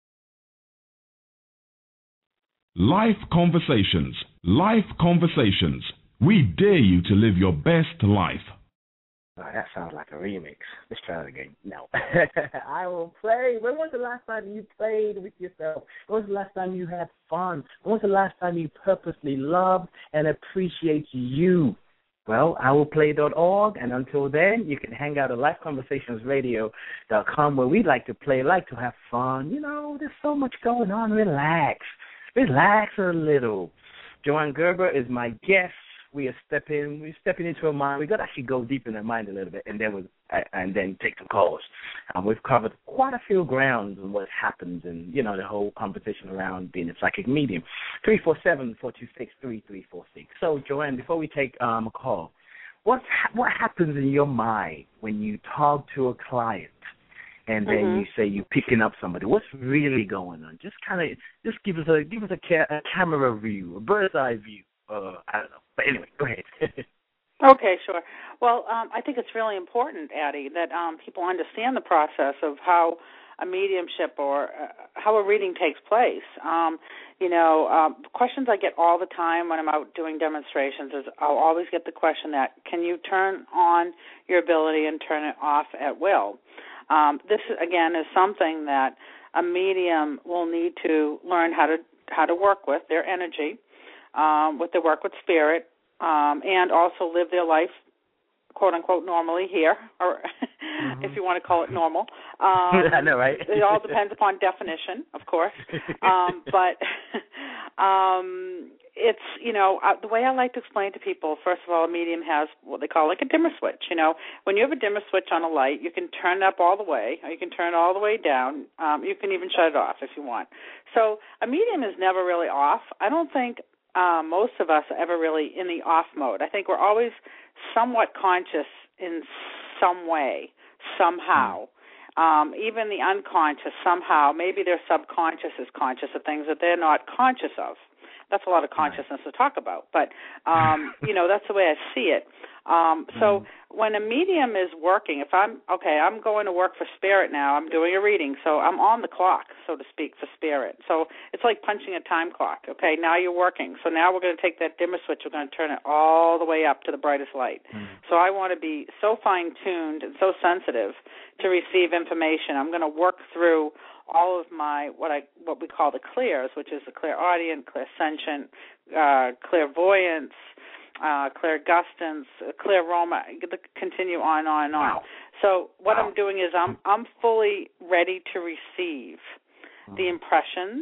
Life Conversations. Life Conversations. We dare you to live your best life. Oh, that sounds like a remix. Let's try it again. No. I will play. When was the last time you played with yourself? When was the last time you had fun? When was the last time you purposely loved and appreciate you? Well, I will play dot org, and until then, you can hang out at life conversations radio dot com, where we like to play, like to have fun. You know, there's so much going on. Relax. Relax a little. Joanne Gerber is my guest. We are stepping, we're stepping into her mind. We got to actually go deep in her mind a little bit, and then we and then take some calls. Um, we've covered quite a few grounds on what happens, and you know the whole conversation around being a psychic medium. Three four seven four two six three three four six. So, Joanne, before we take um, a call, what what happens in your mind when you talk to a client? And then mm-hmm. you say you're picking up somebody. What's really going on? Just kind of, just give us a give us a, ca- a camera view, a bird's eye view. Uh, I don't know. But anyway, go ahead. Okay, sure. Well, um, I think it's really important, Addie, that um, people understand the process of how a mediumship or uh, how a reading takes place. Um, you know, um, questions I get all the time when I'm out doing demonstrations is I'll always get the question that, can you turn on your ability and turn it off at will? Um, this, again, is something that a medium will need to learn how to how to work with, their energy, um, with their work with spirit, um, and also live their life, quote-unquote, normally here, or mm-hmm. if you want to call it normal. Um, I know, right? It all depends upon definition, of course. Um, but um, it's, you know, uh, the way I like to explain to people, first of all, a medium has what they call like a dimmer switch. You know, when you have a dimmer switch on a light, you can turn it up all the way, or you can turn it all the way down. Um, you can even shut it off if you want. So a medium is never really off. I don't think uh, most of us are ever really in the off mode. I think we're always somewhat conscious in some way, somehow. um, even the unconscious somehow, maybe their subconscious is conscious of things that they're not conscious of. That's a lot of consciousness to talk about, but, um, you know, that's the way I see it. Um, so when a medium is working, if I'm, okay, I'm going to work for spirit now, I'm doing a reading, so I'm on the clock, so to speak, for spirit. So it's like punching a time clock. Okay, now you're working. So now we're going to take that dimmer switch, we're going to turn it all the way up to the brightest light. Mm. So I want to be so fine-tuned and so sensitive to receive information. I'm going to work through all of my what I what we call the clears, which is the clairaudient, clairsentient, uh, clairvoyance, uh, clairgustance, clairaroma. Continue on and on and on. Wow. So what wow. I'm doing is I'm I'm fully ready to receive the impressions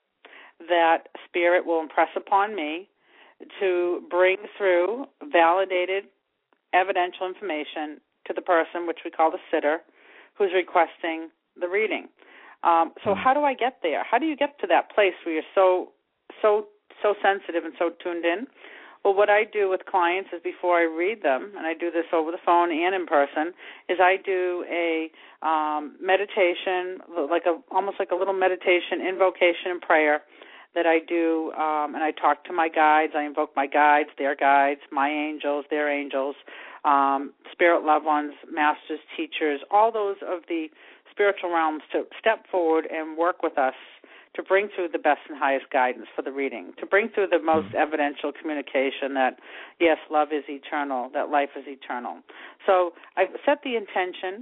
that spirit will impress upon me to bring through validated, evidential information to the person, which we call the sitter, who's requesting the reading. Um, so how do I get there? How do you get to that place where you're so, so, so sensitive and so tuned in? Well, what I do with clients is before I read them, and I do this over the phone and in person, is I do a um, meditation, like a almost like a little meditation, invocation, and prayer that I do, um, and I talk to my guides. I invoke my guides, their guides, my angels, their angels, um, spirit loved ones, masters, teachers, all those of the spiritual realms to step forward and work with us to bring through the best and highest guidance for the reading, to bring through the most evidential communication that, yes, love is eternal, that life is eternal. So I set the intention.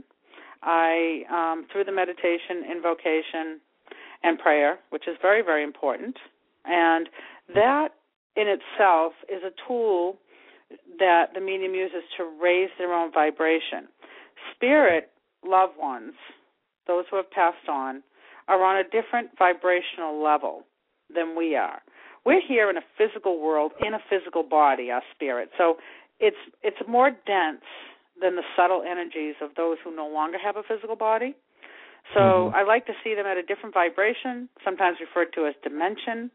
I, um, through the meditation, invocation, and prayer, which is very, very important. And that in itself is a tool that the medium uses to raise their own vibration. Spirit loved ones, those who have passed on, are on a different vibrational level than we are. We're here in a physical world, in a physical body, our spirit. So it's it's more dense than the subtle energies of those who no longer have a physical body. So mm-hmm. I like to see them at a different vibration, sometimes referred to as dimension.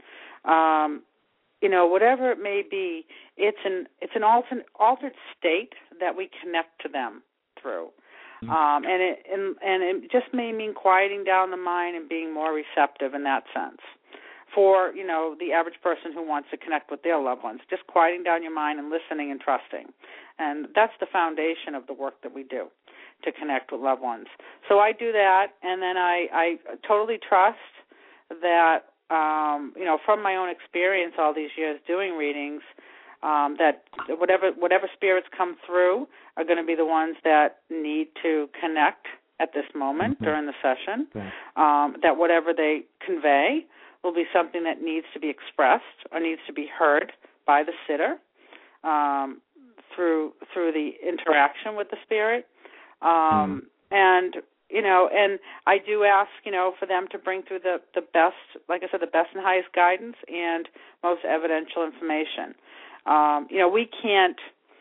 Um, you know, whatever it may be, it's an it's an altered, altered state that we connect to them through. Um, and, it, and and it just may mean quieting down the mind and being more receptive in that sense. For, you know, the average person who wants to connect with their loved ones, just quieting down your mind and listening and trusting. And that's the foundation of the work that we do, to connect with loved ones. So I do that, and then I, I totally trust that, um, you know, from my own experience all these years doing readings, Um, that whatever whatever spirits come through are going to be the ones that need to connect at this moment mm-hmm. during the session, okay. um, that whatever they convey will be something that needs to be expressed or needs to be heard by the sitter um, through through the interaction with the spirit. Um, mm. And, you know, and I do ask, you know, for them to bring through the, the best, like I said, the best and highest guidance and most evidential information. Um, you know, we can't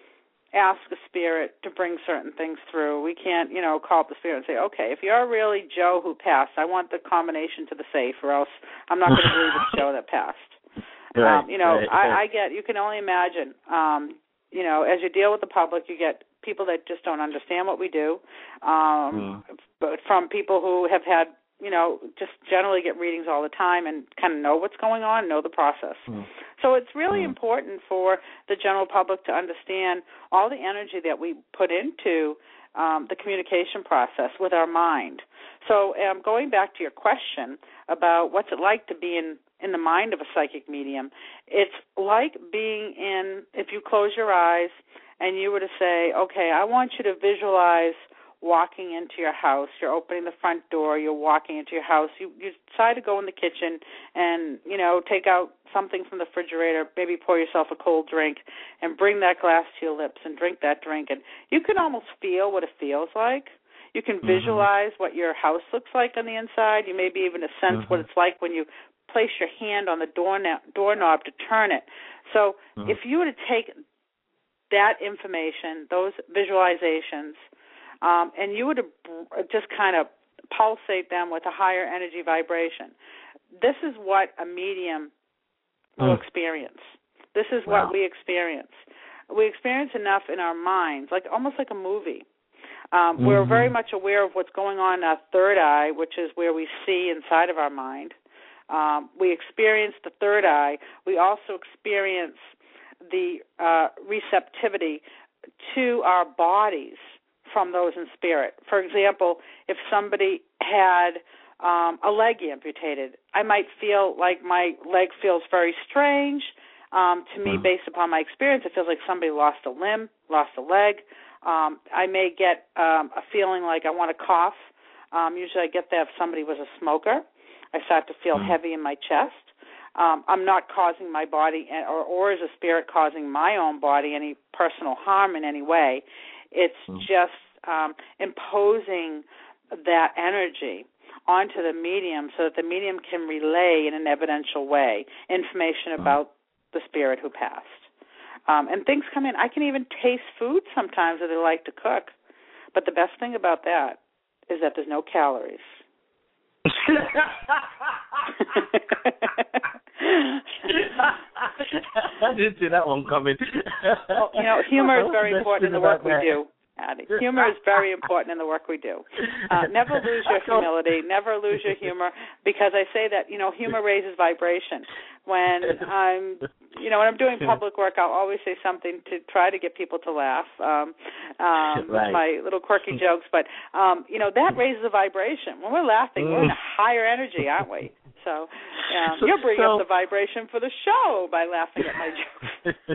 ask a spirit to bring certain things through. We can't, you know, call up the spirit and say, okay, if you're really Joe who passed, I want the combination to the safe, or else I'm not going to believe it's Joe that passed. Right, um, you know, right, I, right. I get, you can only imagine, um, you know, as you deal with the public, you get people that just don't understand what we do, um, mm. but from people who have had, you know, just generally get readings all the time and kind of know what's going on, know the process. Mm. So it's really mm. important for the general public to understand all the energy that we put into um, the communication process with our mind. So um, going back to your question about what's it like to be in, in the mind of a psychic medium, it's like being in, if you close your eyes and you were to say, okay, I want you to visualize walking into your house. You're opening the front door. You're walking into your house. You, you decide to go in the kitchen and, you know, take out something from the refrigerator, maybe pour yourself a cold drink and bring that glass to your lips and drink that drink. And you can almost feel what it feels like. You can visualize mm-hmm. what your house looks like on the inside. You maybe even sense mm-hmm. what it's like when you place your hand on the doorknob, doorknob to turn it. So mm-hmm. if you were to take that information, those visualizations, Um, and you would just kind of pulsate them with a higher energy vibration. This is what a medium will mm. experience. This is wow. what we experience. We experience enough in our minds, like almost like a movie. Um, Mm-hmm. We're very much aware of what's going on in our third eye, which is where we see inside of our mind. Um, we experience the third eye. We also experience the uh, receptivity to our bodies from those in spirit. For example, if somebody had um, a leg amputated, I might feel like my leg feels very strange. Um, to me, based upon my experience, it feels like somebody lost a limb, lost a leg. Um, I may get um, a feeling like I want to cough. Um, usually I get that if somebody was a smoker. I start to feel heavy in my chest. Um, I'm not causing my body, or, or is a spirit causing my own body any personal harm in any way. It's mm. just um, imposing that energy onto the medium so that the medium can relay in an evidential way information about the spirit who passed. Um, and things come in. I can even taste food sometimes that I like to cook. But the best thing about that is that there's no calories. I didn't see that one coming. Well, you know, humor is very important in the work we do, Addie. Humor is very important in the work we do. Uh, never lose your humility. Never lose your humor, because I say that, you know, humor raises vibration. When I'm, you know, when I'm doing public work, I'll always say something to try to get people to laugh. Um, um, right. My little quirky jokes, but um, you know, that raises a vibration. When we're laughing, we're in a higher energy, aren't we? So, um, so you're bringing so, up the vibration for the show by laughing at my jokes.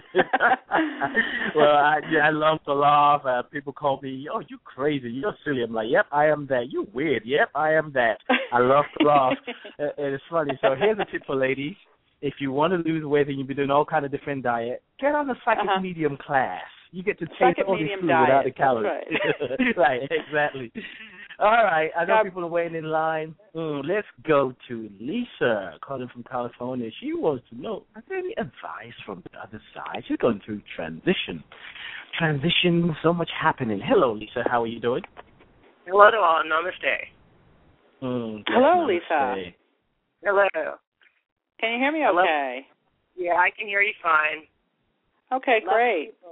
Well, I, I love to laugh. Uh, people call me, "Oh, you crazy, you're silly." I'm like, "Yep, I am that." "You weird." "Yep, I am that." I love to laugh. And it's funny. So here's a tip for ladies. If you want to lose weight and you've been doing all kind of different diet, get on the psychic uh-huh. medium class. You get to taste all this food diet. Without the calories. Right. Right, exactly. All right, I know people are waiting in line. Mm, let's go to Lisa, calling from California. She wants to know, is there any advice from the other side? She's going through transition. Transition, so much happening. Hello, Lisa. How are you doing? Hello to all. Namaste. Mm, Hello, namaste. Lisa. Hello. Can you hear me Hello? okay? Yeah, I can hear you fine. Okay, Love great. people.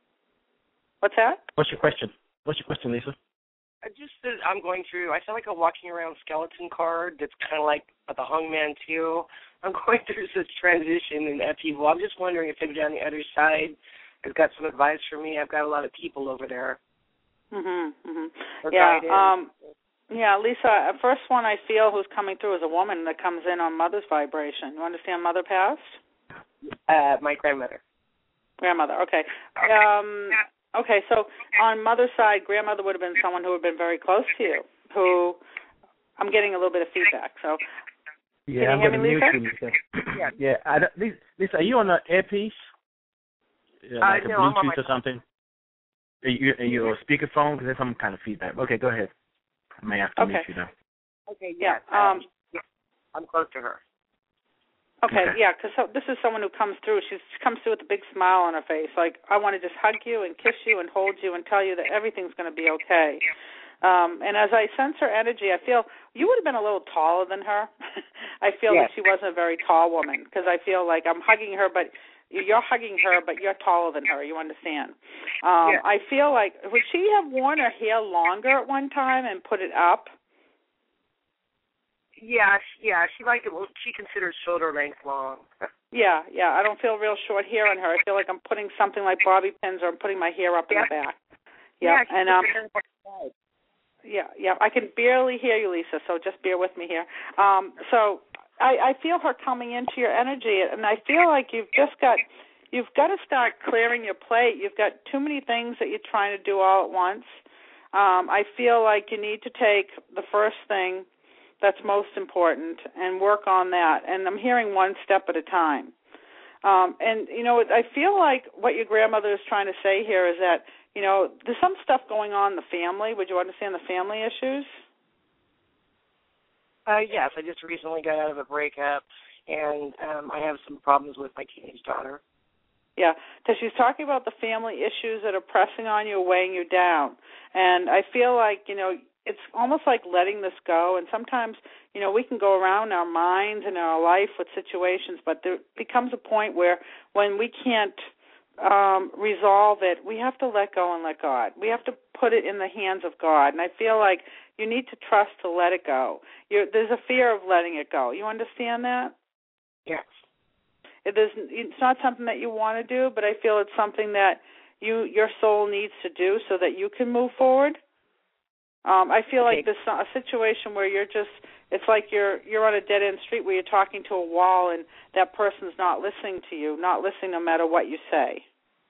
What's that? What's your question? What's your question, Lisa? I just, I'm going through, I feel like a walking around skeleton card that's kind of like the Hangman too. I'm going through such transition and upheaval. I'm just wondering if anybody on the other side has got some advice for me. I've got a lot of people over there. Mhm. Mhm. Yeah. Um. Yeah, Lisa. First one I feel who's coming through is a woman that comes in on mother's vibration. You understand mother passed? Uh, my grandmother. Grandmother. Okay. Um. Okay, so on mother's side, grandmother would have been someone who would have been very close to you, who I'm getting a little bit of feedback. So yeah, can you I'm hear me, Lisa? You, Lisa? yeah. Yeah. I don't, Lisa, are you on an earpiece? Yeah, like uh, a no, Bluetooth my... or something? Are you, are you a speakerphone? Because there's some kind of feedback. Okay, go ahead. I may have to okay. mute you now. Okay, yeah. yeah. Um, yeah. I'm close to her. Okay, okay. yeah, because so, this is someone who comes through. She's, she comes through with a big smile on her face. Like, I want to just hug you and kiss you and hold you and tell you that everything's going to be okay. Um, and as I sense her energy, I feel you would have been a little taller than her. I feel yes. that she wasn't a very tall woman, because I feel like I'm hugging her, but you're hugging her, but you're taller than her. You understand? Um, yes. I feel like, would she have worn her hair longer at one time and put it up? Yeah, yeah, she liked it. Well, she considers shoulder length long. Yeah, yeah. I don't feel real short hair on her. I feel like I'm putting something like bobby pins, or I'm putting my hair up yeah. in the back. Yeah, yeah and um, yeah, yeah. I can barely hear you, Lisa. So just bear with me here. Um, so I, I feel her coming into your energy, and I feel like you've just got, you've got to start clearing your plate. You've got too many things that you're trying to do all at once. Um, I feel like you need to take the first thing that's most important and work on that. And I'm hearing one step at a time. Um, and, you know, I feel like what your grandmother is trying to say here is that, you know, there's some stuff going on in the family. Would you understand the family issues? Uh, yes, I just recently got out of a breakup, and um, I have some problems with my teenage daughter. Yeah, because she's talking about the family issues that are pressing on you, weighing you down. And I feel like, you know, it's almost like letting this go. And sometimes, you know, we can go around our minds and our life with situations, but there becomes a point where when we can't um, resolve it, we have to let go and let God. We have to put it in the hands of God. And I feel like you need to trust to let it go. You're, there's a fear of letting it go. You understand that? Yes. It is, it's not something that you want to do, but I feel it's something that you your soul needs to do so that you can move forward. Um, I feel okay. like this a situation where you're just, it's like you're you're on a dead-end street where you're talking to a wall and that person's not listening to you, not listening no matter what you say.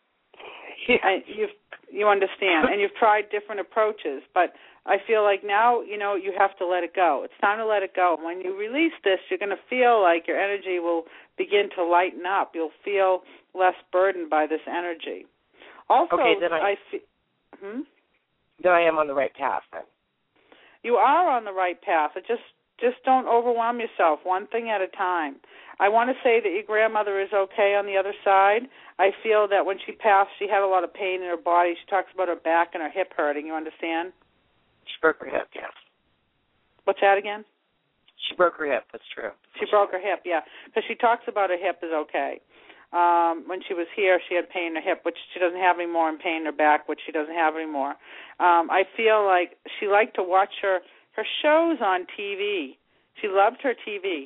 Yeah. And you've, you understand, and you've tried different approaches, but I feel like now, you know, you have to let it go. It's time to let it go. When you release this, you're going to feel like your energy will begin to lighten up. You'll feel less burdened by this energy. Also, okay, then I, I feel... Hmm? Then I am on the right path, then. You are on the right path. It just just don't overwhelm yourself, one thing at a time. I want to say that your grandmother is okay on the other side. I feel that when she passed, she had a lot of pain in her body. She talks about her back and her hip hurting. You understand? She broke her hip, yes. What's that again? She broke her hip, that's true. She broke her hip, yeah, because she talks about her hip is okay. Um, when she was here, she had pain in her hip, which she doesn't have anymore, and pain in her back, which she doesn't have anymore. Um, I feel like she liked to watch her, her shows on T V. She loved her T V.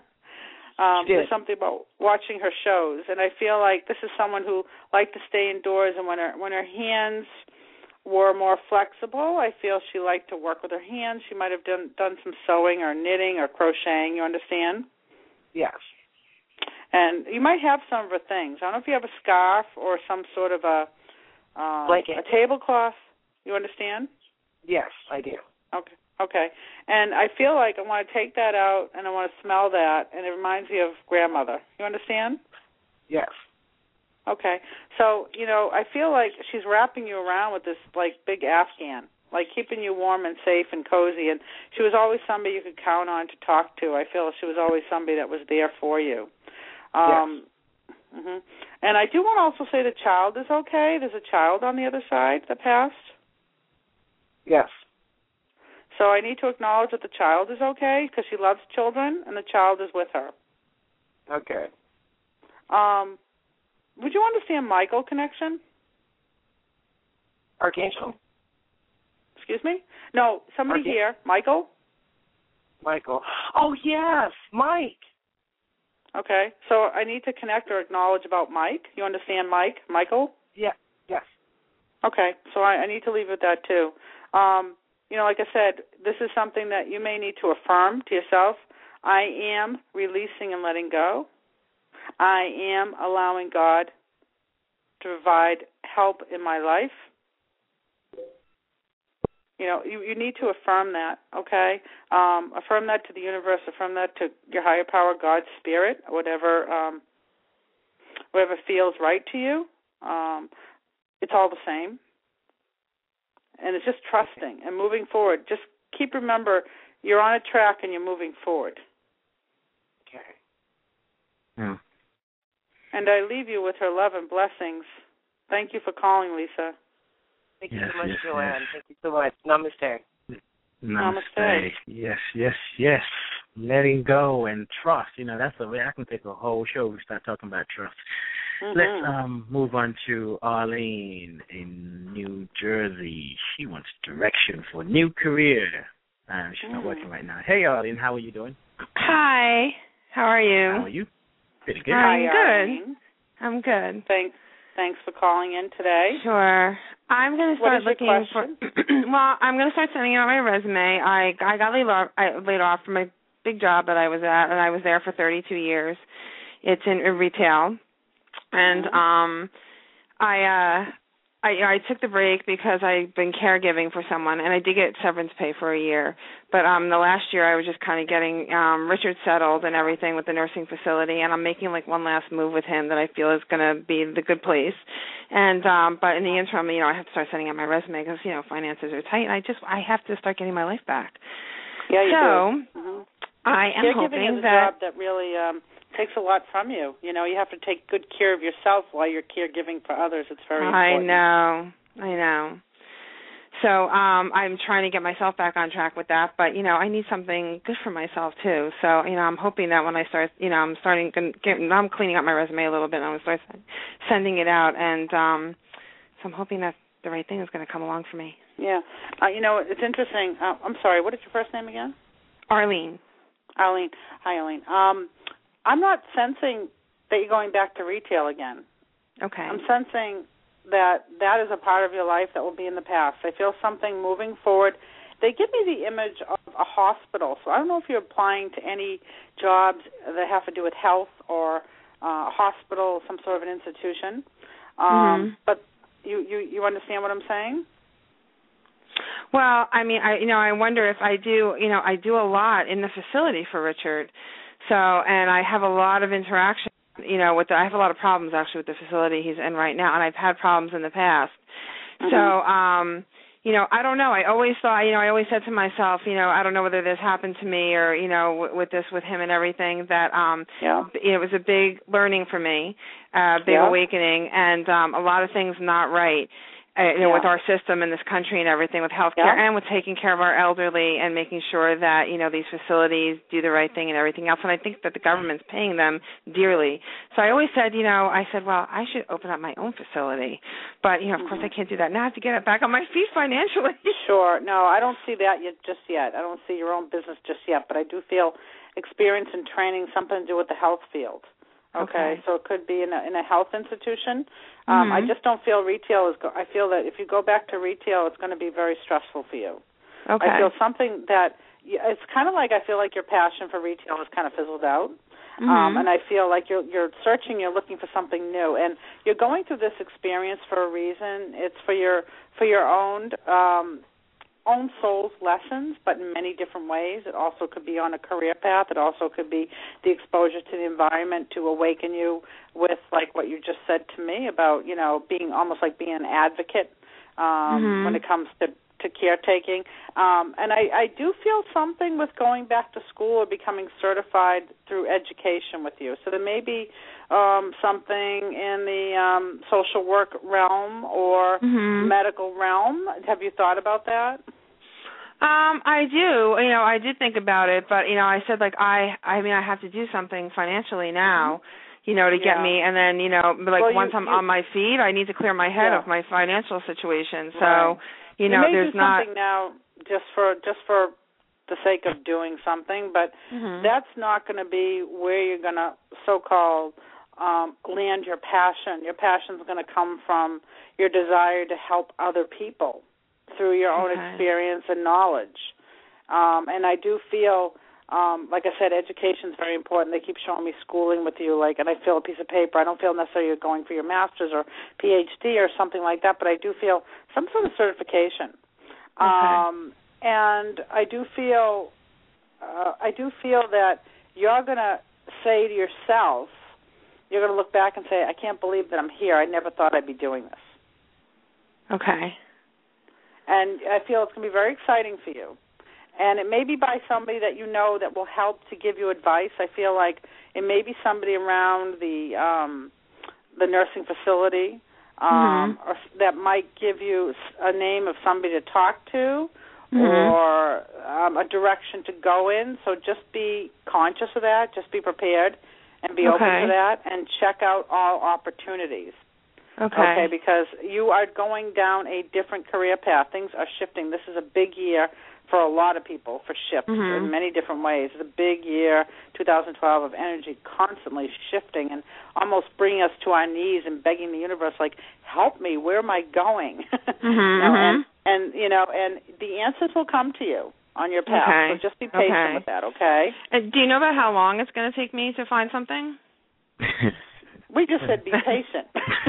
um, there's something about watching her shows, and I feel like this is someone who liked to stay indoors, and when her when her hands were more flexible, I feel she liked to work with her hands. She might have done done some sewing or knitting or crocheting. You understand? Yes. And you might have some of her things. I don't know if you have a scarf or some sort of a um, blanket, a tablecloth. You understand? Yes, I do. Okay. Okay. And I feel like I want to take that out and I want to smell that, and it reminds me of grandmother. You understand? Yes. Okay. So, you know, I feel like she's wrapping you around with this, like, big Afghan, like keeping you warm and safe and cozy. And she was always somebody you could count on to talk to. I feel she was always somebody that was there for you. Um, yes. Mm-hmm. And I do want to also say the child is okay. There's a child on the other side that passed. Yes. So I need to acknowledge that the child is okay because she loves children and the child is with her. Okay. Um, would you understand Michael connection? Archangel? Excuse me? No, somebody Archangel? here. Michael? Michael. Oh, yes, Mike. Okay, so I need to connect or acknowledge about Mike. You understand Mike? Michael? Yeah, yes. Okay, so I, I need to leave with that too. Um, you know, like I said, this is something that you may need to affirm to yourself. I am releasing and letting go. I am allowing God to provide help in my life. You know, you, you need to affirm that, okay? Um, affirm that to the universe, affirm that to your higher power, God's spirit, whatever um, whatever feels right to you. Um, it's all the same. And it's just trusting and moving forward. Just keep remember, you're on a track and you're moving forward. Okay. Yeah. And I leave you with her love and blessings. Thank you for calling, Lisa. Thank you yes, so much, yes, Joanne. yes. Thank you so much. Namaste. Namaste. Namaste. Yes, yes, yes. Letting go and trust. You know, that's the way I can take a whole show we start talking about trust. Mm-hmm. Let's um, move on to Arlene in New Jersey. She wants direction for a new career. Um, she's not mm. working right now. Hey, Arlene, how are you doing? Hi. How are you? How are you? Pretty good. I'm Hi, good. I'm good. Thanks. Thanks for calling in today. Sure. I'm going to start what is looking your for. Well, I'm going to start sending out my resume. I I got laid off. I laid off from my big job that I was at, and I was there for thirty-two years. It's in retail, and mm-hmm. um, I uh, I I took the break because I've been caregiving for someone, and I did get severance pay for a year. But um, the last year I was just kind of getting um, Richard settled and everything with the nursing facility, and I'm making like one last move with him that I feel is going to be the good place. And um, but in the interim, you know, I have to start sending out my resume because you know finances are tight. And I just I have to start getting my life back. Yeah, you so do. Mm-hmm. I am Caregiving hoping is a that job that really um, takes a lot from you. You know, you have to take good care of yourself while you're caregiving for others. It's very I important. know, I know. So um, I'm trying to get myself back on track with that. But, you know, I need something good for myself, too. So, you know, I'm hoping that when I start, you know, I'm starting, getting, I'm cleaning up my resume a little bit, and I'm going to start sending it out. And um, so I'm hoping that the right thing is going to come along for me. Yeah. Uh, you know, it's interesting. Uh, I'm sorry, what is your first name again? Arlene. Arlene. Hi, Arlene. Um, I'm not sensing that you're going back to retail again. Okay. I'm sensing that that is a part of your life that will be in the past. I feel something moving forward. They give me the image of a hospital, so I don't know if you're applying to any jobs that have to do with health or uh, a hospital, some sort of an institution. Um, mm-hmm. But you, you, you understand what I'm saying? Well, I mean, I you know, I wonder if I do, you know, I do a lot in the facility for Richard. So, and I have a lot of interaction, you know, with the, I have a lot of problems actually with the facility he's in right now, and I've had problems in the past. Mm-hmm. So, um, you know, I don't know. I always thought, you know, I always said to myself, you know, I don't know whether this happened to me or, you know, w- with this, with him and everything, that um, yeah. you know, it was a big learning for me, uh, big yeah. awakening, and um, a lot of things not right. Uh, you know, yeah. with our system in this country and everything, with healthcare yeah. and with taking care of our elderly and making sure that, you know, these facilities do the right thing and everything else. And I think that the government's paying them dearly. So I always said, you know, I said, well, I should open up my own facility. But, you know, of mm-hmm. course I can't do that now. I have to get it back on my feet financially. Sure. No, I don't see that yet, just yet. I don't see your own business just yet. But I do feel experience and training, something to do with the health field. Okay, okay. So it could be in a, in a health institution. Um, mm-hmm. I just don't feel retail is. Go- I feel that if you go back to retail, it's going to be very stressful for you. Okay. I feel something that it's kind of like I feel like your passion for retail has kind of fizzled out, mm-hmm. um, and I feel like you're you're searching, you're looking for something new, and you're going through this experience for a reason. It's for your for your own. Um, own soul's lessons, but in many different ways. It also could be on a career path. It also could be the exposure to the environment to awaken you with, like what you just said to me about, you know, being almost like being an advocate um, mm-hmm. when it comes to, to caretaking. Um, and I, I do feel something with going back to school or becoming certified through education with you. So there may be um, something in the um, social work realm or mm-hmm. medical realm. Have you thought about that? Um, I do. You know, I did think about it, but you know, I said like I, I mean, I have to do something financially now, mm-hmm. you know, to yeah. get me, and then you know, like well, once you, I'm you, on my feet, I need to clear my head yeah. of my financial situation. So, right. you know, you may there's do not something now just for just for the sake of doing something, but mm-hmm. that's not going to be where you're going to so-called um, land your passion. Your passion is going to come from your desire to help other people through your own okay. experience and knowledge. Um, and I do feel, um, like I said, education is very important. They keep showing me schooling with you, like, and I fill a piece of paper. I don't feel necessarily you're going for your master's or P H D or something like that, but I do feel some sort of certification. Okay. Um, and I do feel, uh, I do feel that you're going to say to yourself, you're going to look back and say, I can't believe that I'm here. I never thought I'd be doing this. Okay. And I feel it's going to be very exciting for you. And it may be by somebody that you know that will help to give you advice. I feel like it may be somebody around the um, the nursing facility um, mm-hmm. or that might give you a name of somebody to talk to mm-hmm. or um, a direction to go in. So just be conscious of that. Just be prepared and be okay. open to that and check out all opportunities. Okay. Okay, because you are going down a different career path. Things are shifting. This is a big year for a lot of people for shifts mm-hmm. in many different ways. It's a big year, two thousand twelve, of energy constantly shifting and almost bringing us to our knees and begging the universe, like, help me, where am I going? Mm-hmm, you know, mm-hmm. and, and, you know, and the answers will come to you on your path. Okay. So just be patient okay. with that, okay? And do you know about how long it's going to take me to find something? We just said be patient.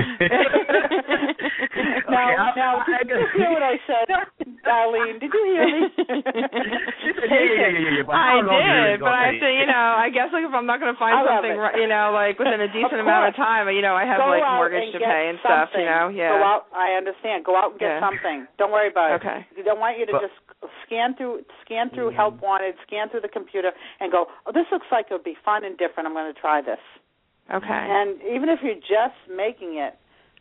now, okay, now, did you hear what I said, Darlene? Did you hear me? yeah, yeah, yeah, yeah, yeah, but I how long did, but I take? said, you know, I guess like if I'm not going to find I love something, it. you know, like within a decent Of amount of course. time, you know, I have Go like out mortgage and to get pay and stuff, you something. know, yeah. Go out. I understand. Go out and get yeah. something. Don't worry about it. Okay. I don't want you to but, just scan through, scan through mm-hmm. help wanted, scan through the computer, and go, oh, this looks like it would be fun and different. I'm going to try this. Okay. And even if you're just making it,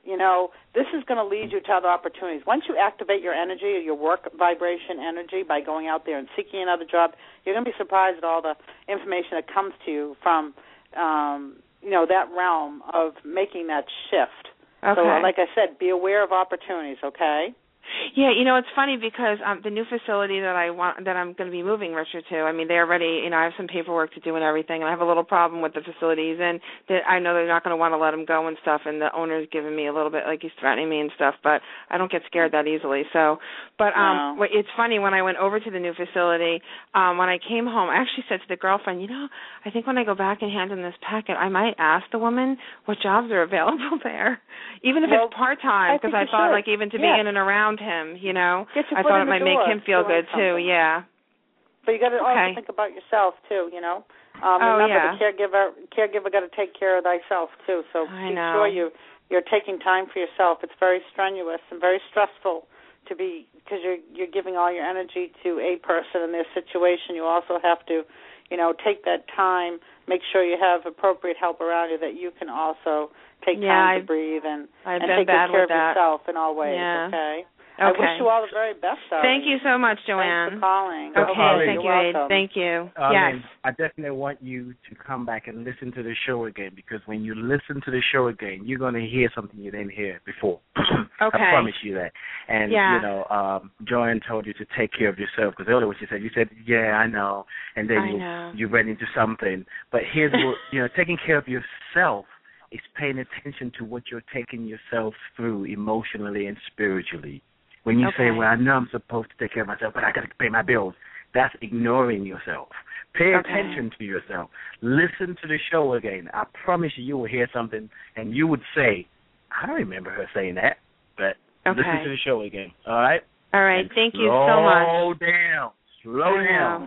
You know, this is going to lead you to other opportunities. Once you activate your energy, your work vibration energy, by going out there and seeking another job, you're going to be surprised at all the information that comes to you from, um, you know, that realm of making that shift. Okay. So, like I said, be aware of opportunities, okay? Yeah, you know, it's funny because um, the new facility that I want, that I'm going to be moving Richard to, I mean, they're already, you know, I have some paperwork to do and everything, and I have a little problem with the facilities, and that I know they're not going to want to let him go and stuff, and the owner's giving me a little bit, like he's threatening me and stuff, but I don't get scared that easily. So, but um, no. It's funny, when I went over to the new facility, um, when I came home, I actually said to the girlfriend, you know, I think when I go back and hand him this packet, I might ask the woman what jobs are available there, even if well, it's part-time, because I, I thought, should. like, even to yeah. be in and around him, you know, Get your I foot thought in it might the make door, him feel good too. something. Yeah. But you got to okay. also think about yourself too. You know, um, oh, remember yeah. the caregiver. Caregiver got to take care of thyself too. So I be know. sure you you're taking time for yourself. It's very strenuous and very stressful to be, because you're you're giving all your energy to a person in their situation. You also have to, you know, take that time. Make sure you have appropriate help around you, that you can also take yeah, time I, to breathe and, I've and been take bad good care with of that. yourself in all ways. Yeah. Okay. Okay. I wish you all the very best, Darlene. Thank you so much, Joanne. Thanks for calling. So, okay, Holly, thank you, you're Aid. welcome. Thank you. Uh, yes. man, I definitely want you to come back and listen to the show again, because when you listen to the show again, you're going to hear something you didn't hear before. Okay. I promise you that. And, yeah. you know, um, Joanne told you to take care of yourself, because earlier what she said, you said, yeah, I know, and then I you know. you ran into something. But here's what, you know, taking care of yourself is paying attention to what you're taking yourself through emotionally and spiritually. When you okay. say, well, I know I'm supposed to take care of myself, but I got to pay my bills, that's ignoring yourself. Pay okay. attention to yourself. Listen to the show again. I promise you, you will hear something, and you would say, I don't remember her saying that, but okay. listen to the show again, all right? All right, and thank you so much. Slow down. Slow down.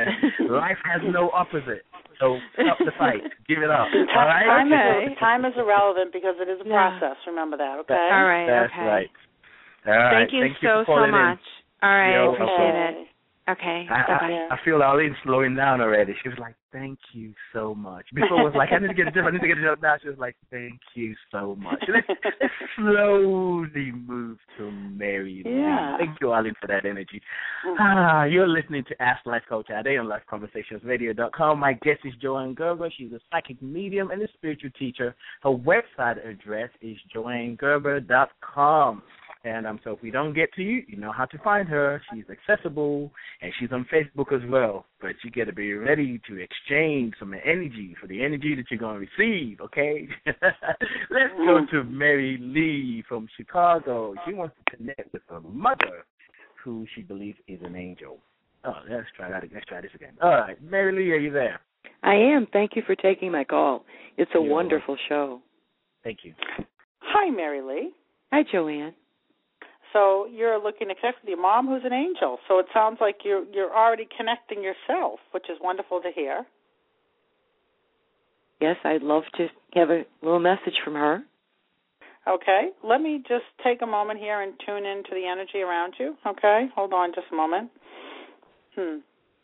Life has no opposite, so stop the fight. Give it up, all right? Time, is, time is irrelevant because it is a yeah. process. Remember that, okay? All right, That's okay. right. All right. Thank you Thank so, you for so calling much. In. All right, You're I appreciate welcome. it. Okay, I, bye-bye. I, I feel Arlene slowing down already. She was like, thank you so much. Before it was like, I need to get a job, I need to get a job. Now she was like, thank you so much. Let's, let's slowly move to Mary Lee. Yeah. Thank you, Arlene, for that energy. Ah, you're listening to Ask Life Coach today on life conversations radio dot com. My guest is Joanne Gerber. She's a psychic medium and a spiritual teacher. Her website address is joanne gerber dot com. And um, so if we don't get to you, you know how to find her. She's accessible, and she's on Facebook as well. But you got to be ready to exchange some energy for the energy that you're going to receive, okay? Let's go to Mary Lee from Chicago. She wants to connect with her mother, who she believes is an angel. Oh, let's try that. Let's try this again. All right, Mary Lee, are you there? I am. Thank you for taking my call. It's a You're wonderful show. Thank you. Hi, Mary Lee. Hi, Joanne. So you're looking to connect with your mom, who's an angel. So it sounds like you're you're already connecting yourself, which is wonderful to hear. Yes, I'd love to have a little message from her. Okay. Let me just take a moment here and tune into the energy around you. Okay. Hold on just a moment. Hmm.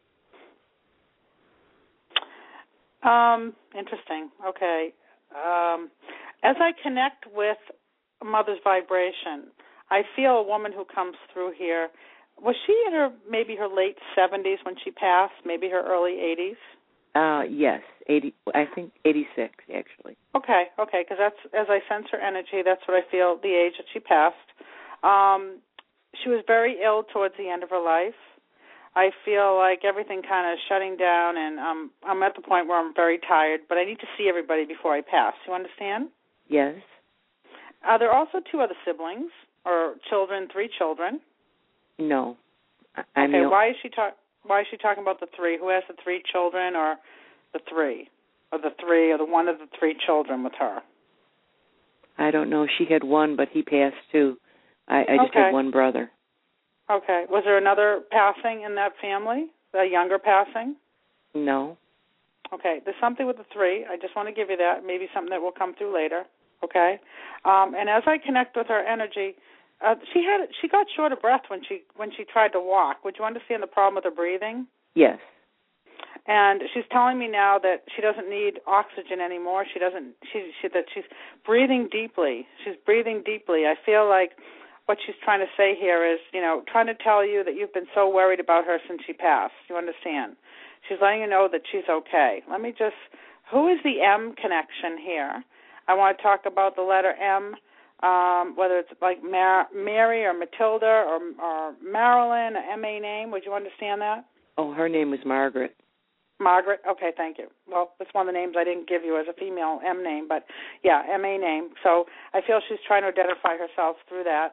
Um, interesting. Okay. Um, as I connect with mother's vibration, I feel a woman who comes through here. Was she in her maybe her late seventies when she passed? Maybe her early eighties? Uh, yes, eighty. I think eighty-six actually. Okay, okay, because that's as I sense her energy. That's what I feel. The age that she passed. Um, she was very ill towards the end of her life. I feel like everything kind of shutting down, and um, I'm at the point where I'm very tired. But I need to see everybody before I pass. You understand? Yes. Are there also two other siblings or children? Three children? No. I okay. mean, Why is she talk? Why is she talking about the three? Who has the three children, or the three, or the three, or the one of the three children with her? I don't know. She had one, but he passed too. I, I just okay. had one brother. Okay. Was there another passing in that family? A younger passing? No. Okay. There's something with the three. I just want to give you that. Maybe something that will come through later. Okay. Um, and as I connect with her energy, uh, she had she got short of breath when she when she tried to walk. Would you understand the problem with her breathing? Yes. And she's telling me now that she doesn't need oxygen anymore. She doesn't. She, she that she's breathing deeply. She's breathing deeply. I feel like what she's trying to say here is, you know, trying to tell you that you've been so worried about her since she passed. You understand? She's letting you know that she's okay. Let me just. Who is the M connection here? I want to talk about the letter M. Um, whether it's like Mar- Mary or Matilda or, or Marilyn, an M A name. Would you understand that? Oh, her name was Margaret. Margaret? Okay, thank you. Well, that's one of the names I didn't give you as a female M name, but yeah, M A name. So I feel she's trying to identify herself through that.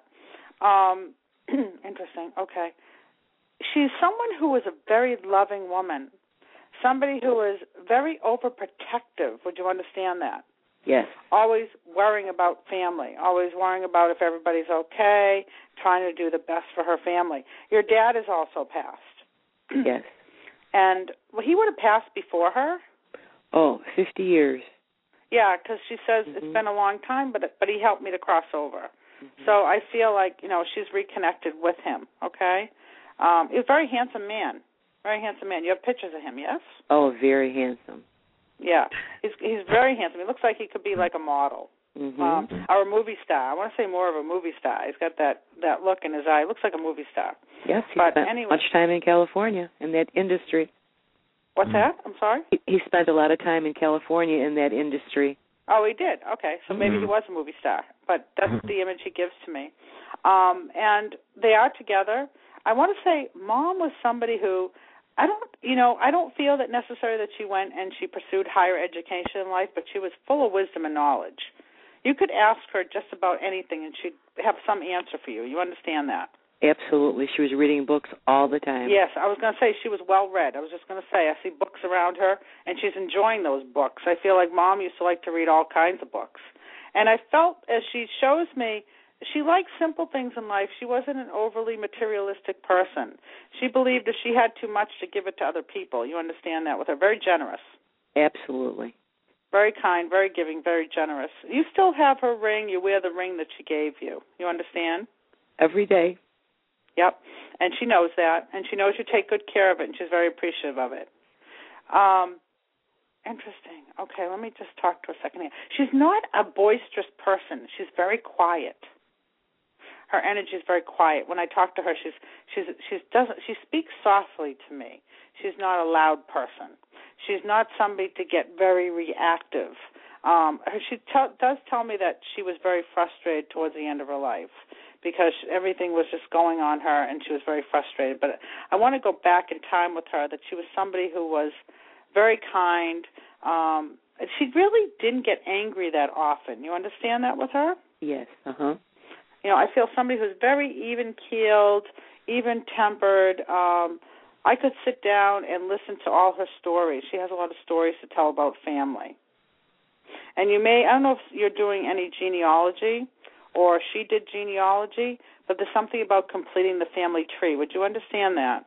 Um, interesting. Okay. She's someone who is a very loving woman, somebody who is very overprotective. Would you understand that? Yes. Always worrying about family, always worrying about if everybody's okay, trying to do the best for her family. Your dad has also passed. Yes. And well, he would have passed before her. Oh, fifty years. Yeah, because she says mm-hmm. it's been a long time, but but he helped me to cross over. Mm-hmm. So I feel like, you know, she's reconnected with him, okay? Um, he's a very handsome man, very handsome man. You have pictures of him, yes? Oh, very handsome. Yeah, he's he's very handsome. He looks like he could be like a model. Mm-hmm. Um, or a movie star. I want to say more of a movie star. He's got that, that look in his eye. He looks like a movie star. Yes, he but spent anyway. much time in California in that industry. What's that? I'm sorry? He, he spent a lot of time in California in that industry. Oh, he did? Okay, so maybe mm-hmm. he was a movie star. But that's the image he gives to me. Um, and they are together. I want to say Mom was somebody who, I don't, you know, I don't feel that necessarily that she went and she pursued higher education in life, but she was full of wisdom and knowledge. You could ask her just about anything, and she'd have some answer for you. You understand that? Absolutely. She was reading books all the time. Yes, I was going to say she was well-read. I was just going to say I see books around her, and she's enjoying those books. I feel like Mom used to like to read all kinds of books. And I felt, as she shows me, she liked simple things in life. She wasn't an overly materialistic person. She believed if she had too much to give it to other people. You understand that with her. Very generous. Absolutely. Very kind, very giving, very generous. You still have her ring. You wear the ring that she gave you. You understand? Every day. Yep. And she knows that, and she knows you take good care of it, and she's very appreciative of it. Um, interesting. Okay, let me just talk to her a second here. She's not a boisterous person. She's very quiet. Her energy is very quiet. When I talk to her, she's she's she's doesn't she speaks softly to me. She's not a loud person. She's not somebody to get very reactive. Um, she t- does tell me that she was very frustrated towards the end of her life because everything was just going on her, and she was very frustrated. But I want to go back in time with her, that she was somebody who was very kind. Um, she really didn't get angry that often. You understand that with her? Yes, uh-huh. You know, I feel somebody who's very even-keeled, even-tempered. Um, I could sit down and listen to all her stories. She has a lot of stories to tell about family. And you may, I don't know if you're doing any genealogy or she did genealogy, but there's something about completing the family tree. Would you understand that?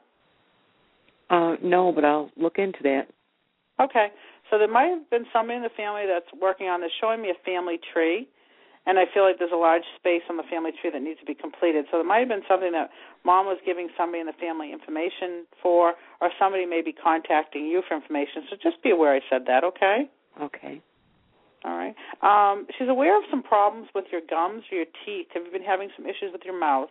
Uh, no, but I'll look into that. Okay. So there might have been somebody in the family that's working on this, showing me a family tree, and I feel like there's a large space on the family tree that needs to be completed. So there might have been something that Mom was giving somebody in the family information for, or somebody may be contacting you for information. So just be aware I said that, okay? Okay. All right. Um, she's aware of some problems with your gums or your teeth. Have you been having some issues with your mouth?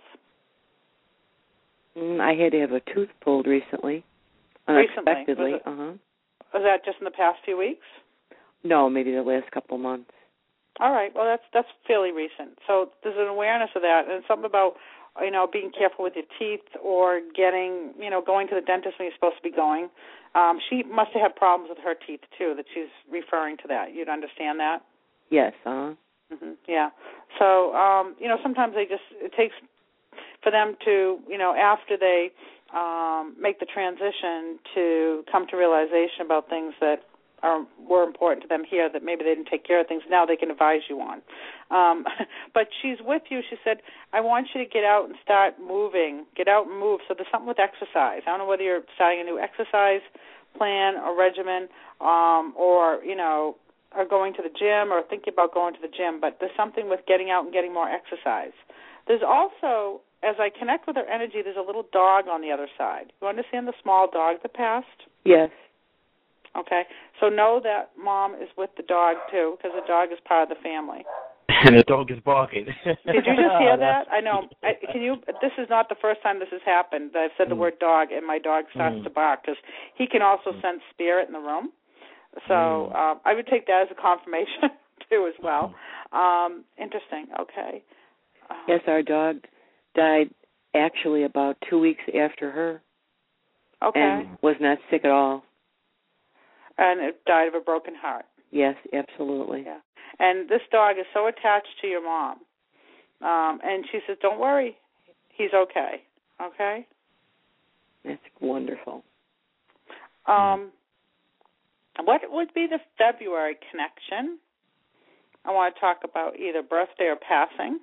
Mm, I had to have a tooth pulled recently. Unexpectedly. Recently? Was, it, uh-huh. was that just in the past few weeks? No, maybe the last couple of months. All right. Well, that's that's fairly recent. So there's an awareness of that, and something about, you know, being careful with your teeth or getting, you know, going to the dentist when you're supposed to be going. Um, she must have had problems with her teeth, too, that she's referring to that. You'd understand that? Yes, uh-huh. Mm-hmm. Yeah. So, um, you know, sometimes they just, it takes for them to, you know, after they um, make the transition to come to realization about things that are were important to them here that maybe they didn't take care of things. Now they can advise you on. Um, but she's with you. She said, I want you to get out and start moving. Get out and move. So there's something with exercise. I don't know whether you're starting a new exercise plan or regimen um, or, you know, or going to the gym or thinking about going to the gym, but there's something with getting out and getting more exercise. There's also, as I connect with her energy, there's a little dog on the other side. You understand the small dog that passed? Yes. Okay, so know that Mom is with the dog too, because the dog is part of the family. And the dog is barking. Did you just hear that? I know. I, can you? This is not the first time this has happened. I've said the mm. word dog, and my dog starts mm. to bark because he can also mm. sense spirit in the room. So mm. uh, I would take that as a confirmation too, as well. Um, interesting. Okay. Uh, yes, our dog died actually about two weeks after her. Okay. And was not sick at all. And it died of a broken heart. Yes, absolutely. Yeah. And this dog is so attached to your mom. Um, and she says, don't worry, he's okay. Okay? That's wonderful. Um, what would be the February connection? I want to talk about either birthday or passing.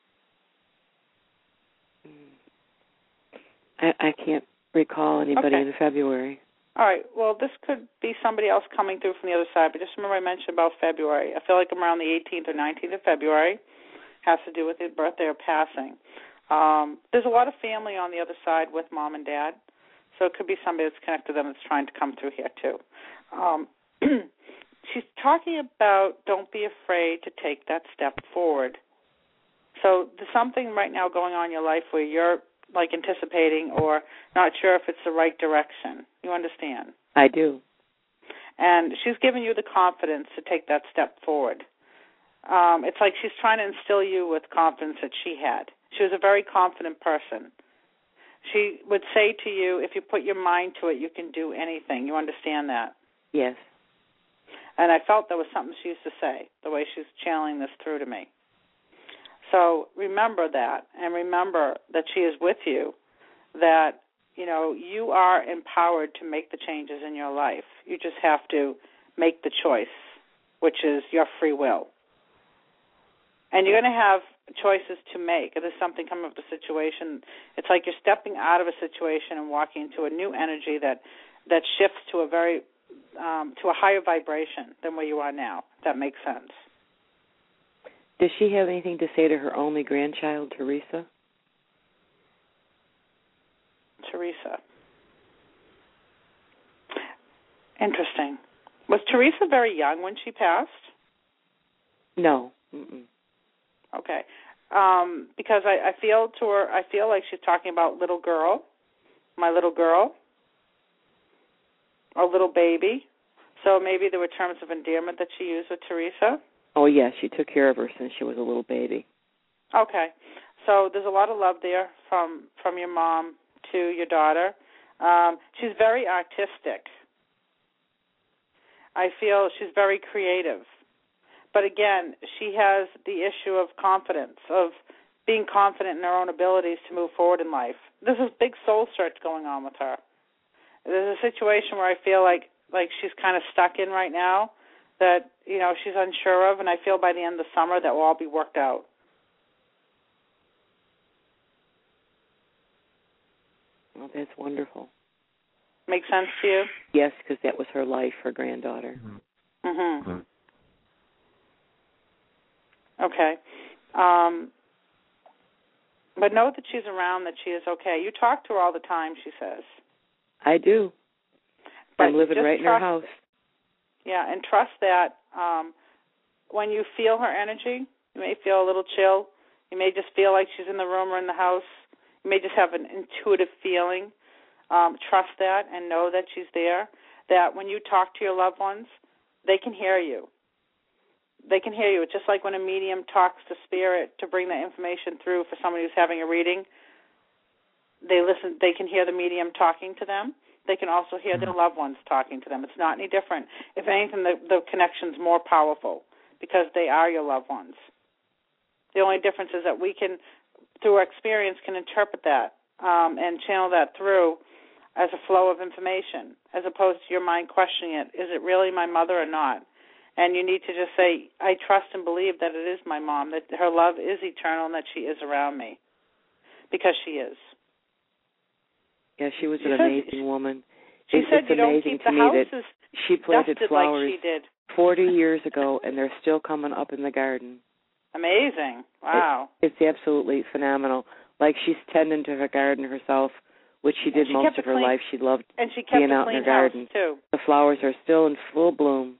I, I can't recall anybody okay. in February. All right. Well, this could be somebody else coming through from the other side, but just remember I mentioned about February. I feel like I'm around the eighteenth or nineteenth of February. Has to do with your birthday or passing. Um, there's a lot of family on the other side with Mom and Dad, so it could be somebody that's connected to them that's trying to come through here, too. Um, she's talking about don't be afraid to take that step forward. So there's something right now going on in your life where you're like anticipating or not sure if it's the right direction. You understand? I do. And she's giving you the confidence to take that step forward. Um, it's like she's trying to instill you with confidence that she had. She was a very confident person. She would say to you, if you put your mind to it, you can do anything. You understand that? Yes. And I felt that was something she used to say, the way she's channeling this through to me. So remember that, and remember that she is with you, that, you know, you are empowered to make the changes in your life. You just have to make the choice, which is your free will. And you're going to have choices to make. If there's something coming up with the situation, it's like you're stepping out of a situation and walking into a new energy that, that shifts to a very um, to a higher vibration than where you are now, if that makes sense. Does she have anything to say to her only grandchild, Teresa? Teresa. Interesting. Was Teresa very young when she passed? No. Mm-mm. Okay. Um, because I, I feel to her, I feel like she's talking about little girl, my little girl, or little baby. So maybe there were terms of endearment that she used with Teresa. Oh, yes, she took care of her since she was a little baby. Okay. So there's a lot of love there from, from your mom to your daughter. Um, she's very artistic. I feel she's very creative. But again, she has the issue of confidence, of being confident in her own abilities to move forward in life. There's a big soul search going on with her. There's a situation where I feel like, like she's kind of stuck in right now, that, you know, she's unsure of, and I feel by the end of the summer that will all be worked out. Well, that's wonderful. Make sense to you? Yes, because that was her life, her granddaughter. Mm-hmm. Mm-hmm. Okay. Um, but know that she's around, that she is okay. You talk to her all the time, she says. I do. But I'm living right in her house. Yeah, and trust that um, when you feel her energy, you may feel a little chill. You may just feel like she's in the room or in the house. You may just have an intuitive feeling. Um, trust that and know that she's there, that when you talk to your loved ones, they can hear you. They can hear you. It's just like when a medium talks to spirit to bring that information through for somebody who's having a reading. They listen. They can hear the medium talking to them. They can also hear their loved ones talking to them. It's not any different. If anything, the, the connection's more powerful because they are your loved ones. The only difference is that we can, through our experience, can interpret that um, and channel that through as a flow of information, as opposed to your mind questioning it. Is it really my mother or not? And you need to just say, I trust and believe that it is my mom, that her love is eternal and that she is around me, because she is. Yeah, she was she an said, amazing woman. She it, said it's you don't amazing keep to the me houses that she planted flowers like she did. forty years ago, and they're still coming up in the garden. Amazing. Wow. It, it's absolutely phenomenal. Like she's tending to her garden herself which she did she most of her clean, life. She loved and she kept being a out in clean her garden. house too. The flowers are still in full bloom.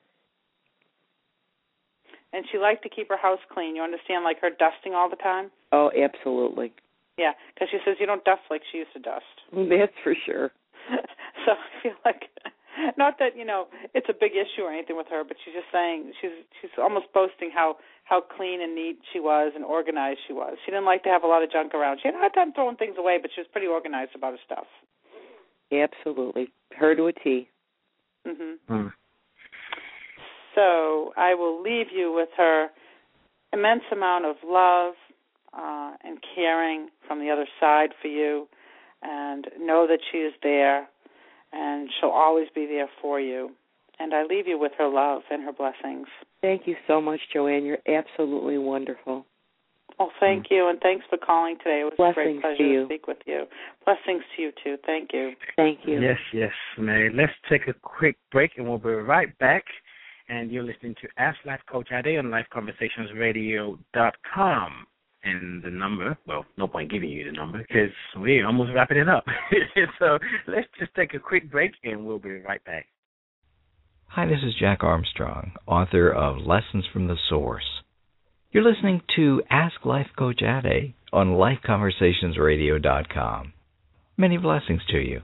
And she liked to keep her house clean. You understand, like her dusting all the time? Oh, absolutely. Yeah, because she says you don't dust like she used to dust. That's for sure. So I feel like, not that, you know, it's a big issue or anything with her, but she's just saying, she's she's almost boasting how, how clean and neat she was and organized she was. She didn't like to have a lot of junk around. She had a hard time throwing things away, but she was pretty organized about her stuff. Absolutely. Her to a T. Mm-hmm. Mm. So I will leave you with her immense amount of love uh, and caring from the other side for you, and know that she is there, and she'll always be there for you. And I leave you with her love and her blessings. Thank you so much, Joanne. You're absolutely wonderful. Well, thank you, and thanks for calling today. It was Blessings a great pleasure to, you. to speak with you. Blessings to you, too. Thank you. Thank you. Yes, yes, Mary. Let's take a quick break, and we'll be right back. And you're listening to Ask Life Coach Ade on life conversations radio dot com. And the number, well, no point giving you the number because we're almost wrapping it up. So let's just take a quick break, and we'll be right back. Hi, this is Jack Armstrong, author of Lessons from the Source. You're listening to Ask Life Coach Ade on life conversations radio dot com. Many blessings to you.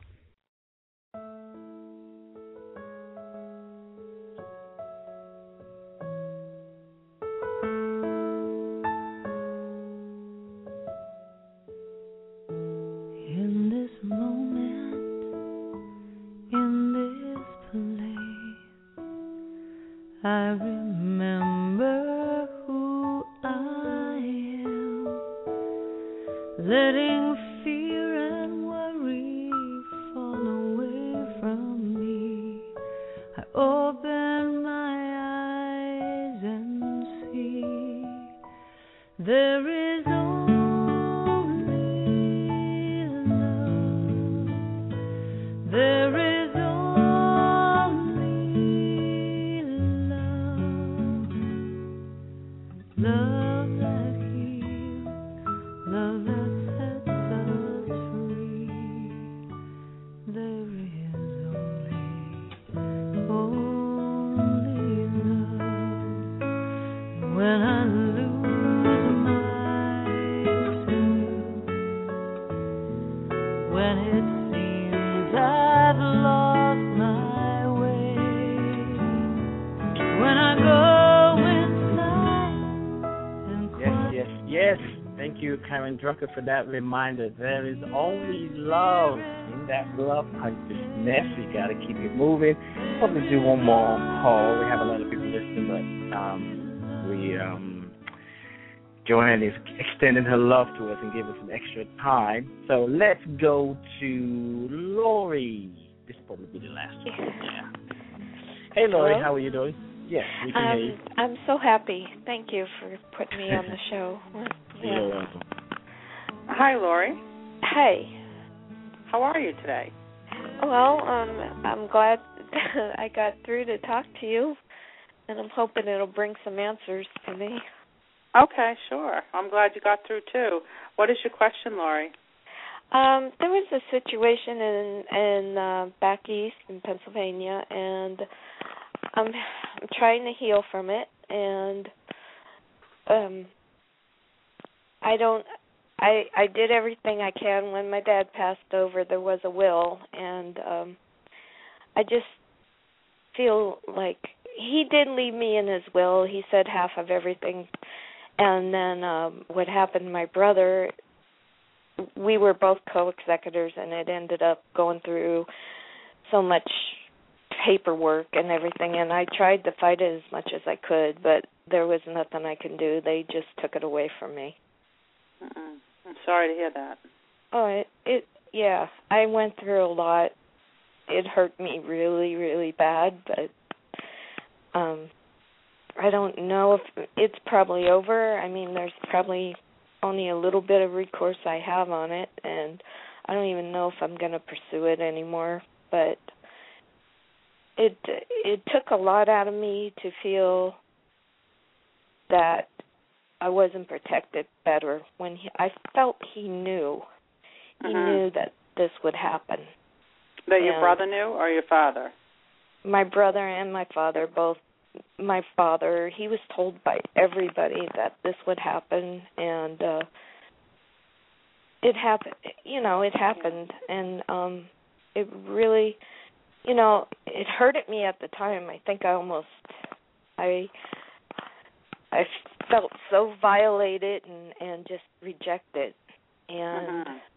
In this moment, in this place, I remember who I am, letting fear and worry fall away from me. I open my eyes and see there is There is only love, love that heals, love that sets us free. There is only, only love. When I lose myself, when it I've lost my way, when I go inside and Yes, yes, yes. Thank you, Karen Drucker, for that reminder. There is only love in that love consciousness. We got to keep it moving. We'll probably do one more call. We have a lot of people listening, but um, we um, Joanne is extending her love to us and giving us some extra time. So let's go to Lori. This will probably be the last one. Yeah. Hey, Lori, Hello? how are you doing? Yes, we can um, hear you. I'm so happy. Thank you for putting me on the show. Yeah. You're welcome. Hi, Lori. Hey. How are you today? Well, um, I'm glad I got through to talk to you, and I'm hoping it'll bring some answers to me. Okay, sure. I'm glad you got through, too. What is your question, Lori? Um, there was a situation in in uh, back east in Pennsylvania, and I'm, I'm trying to heal from it, and um, I don't. I I did everything I can. When my dad passed over, there was a will, and um, I just feel like he did leave me in his will. He said half of everything. And then um, what happened, my brother, we were both co-executors, and it ended up going through so much paperwork and everything, and I tried to fight it as much as I could, but there was nothing I could do. They just took it away from me. Mm-mm. I'm sorry to hear that. Oh, it, it, yeah, I went through a lot. It hurt me really, really bad, but um I don't know if it's probably over. I mean, there's probably only a little bit of recourse I have on it, and I don't even know if I'm going to pursue it anymore. But it it took a lot out of me to feel that I wasn't protected better when he, I felt he knew. He uh-huh. knew that this would happen. That your and brother knew, or your father? My brother and my father both. My father, he was told by everybody that this would happen, and uh, it happened. You know, it happened, and um, it really, you know, it hurted me at the time. I think I almost, I, I felt so violated and, and just rejected, and mm-hmm.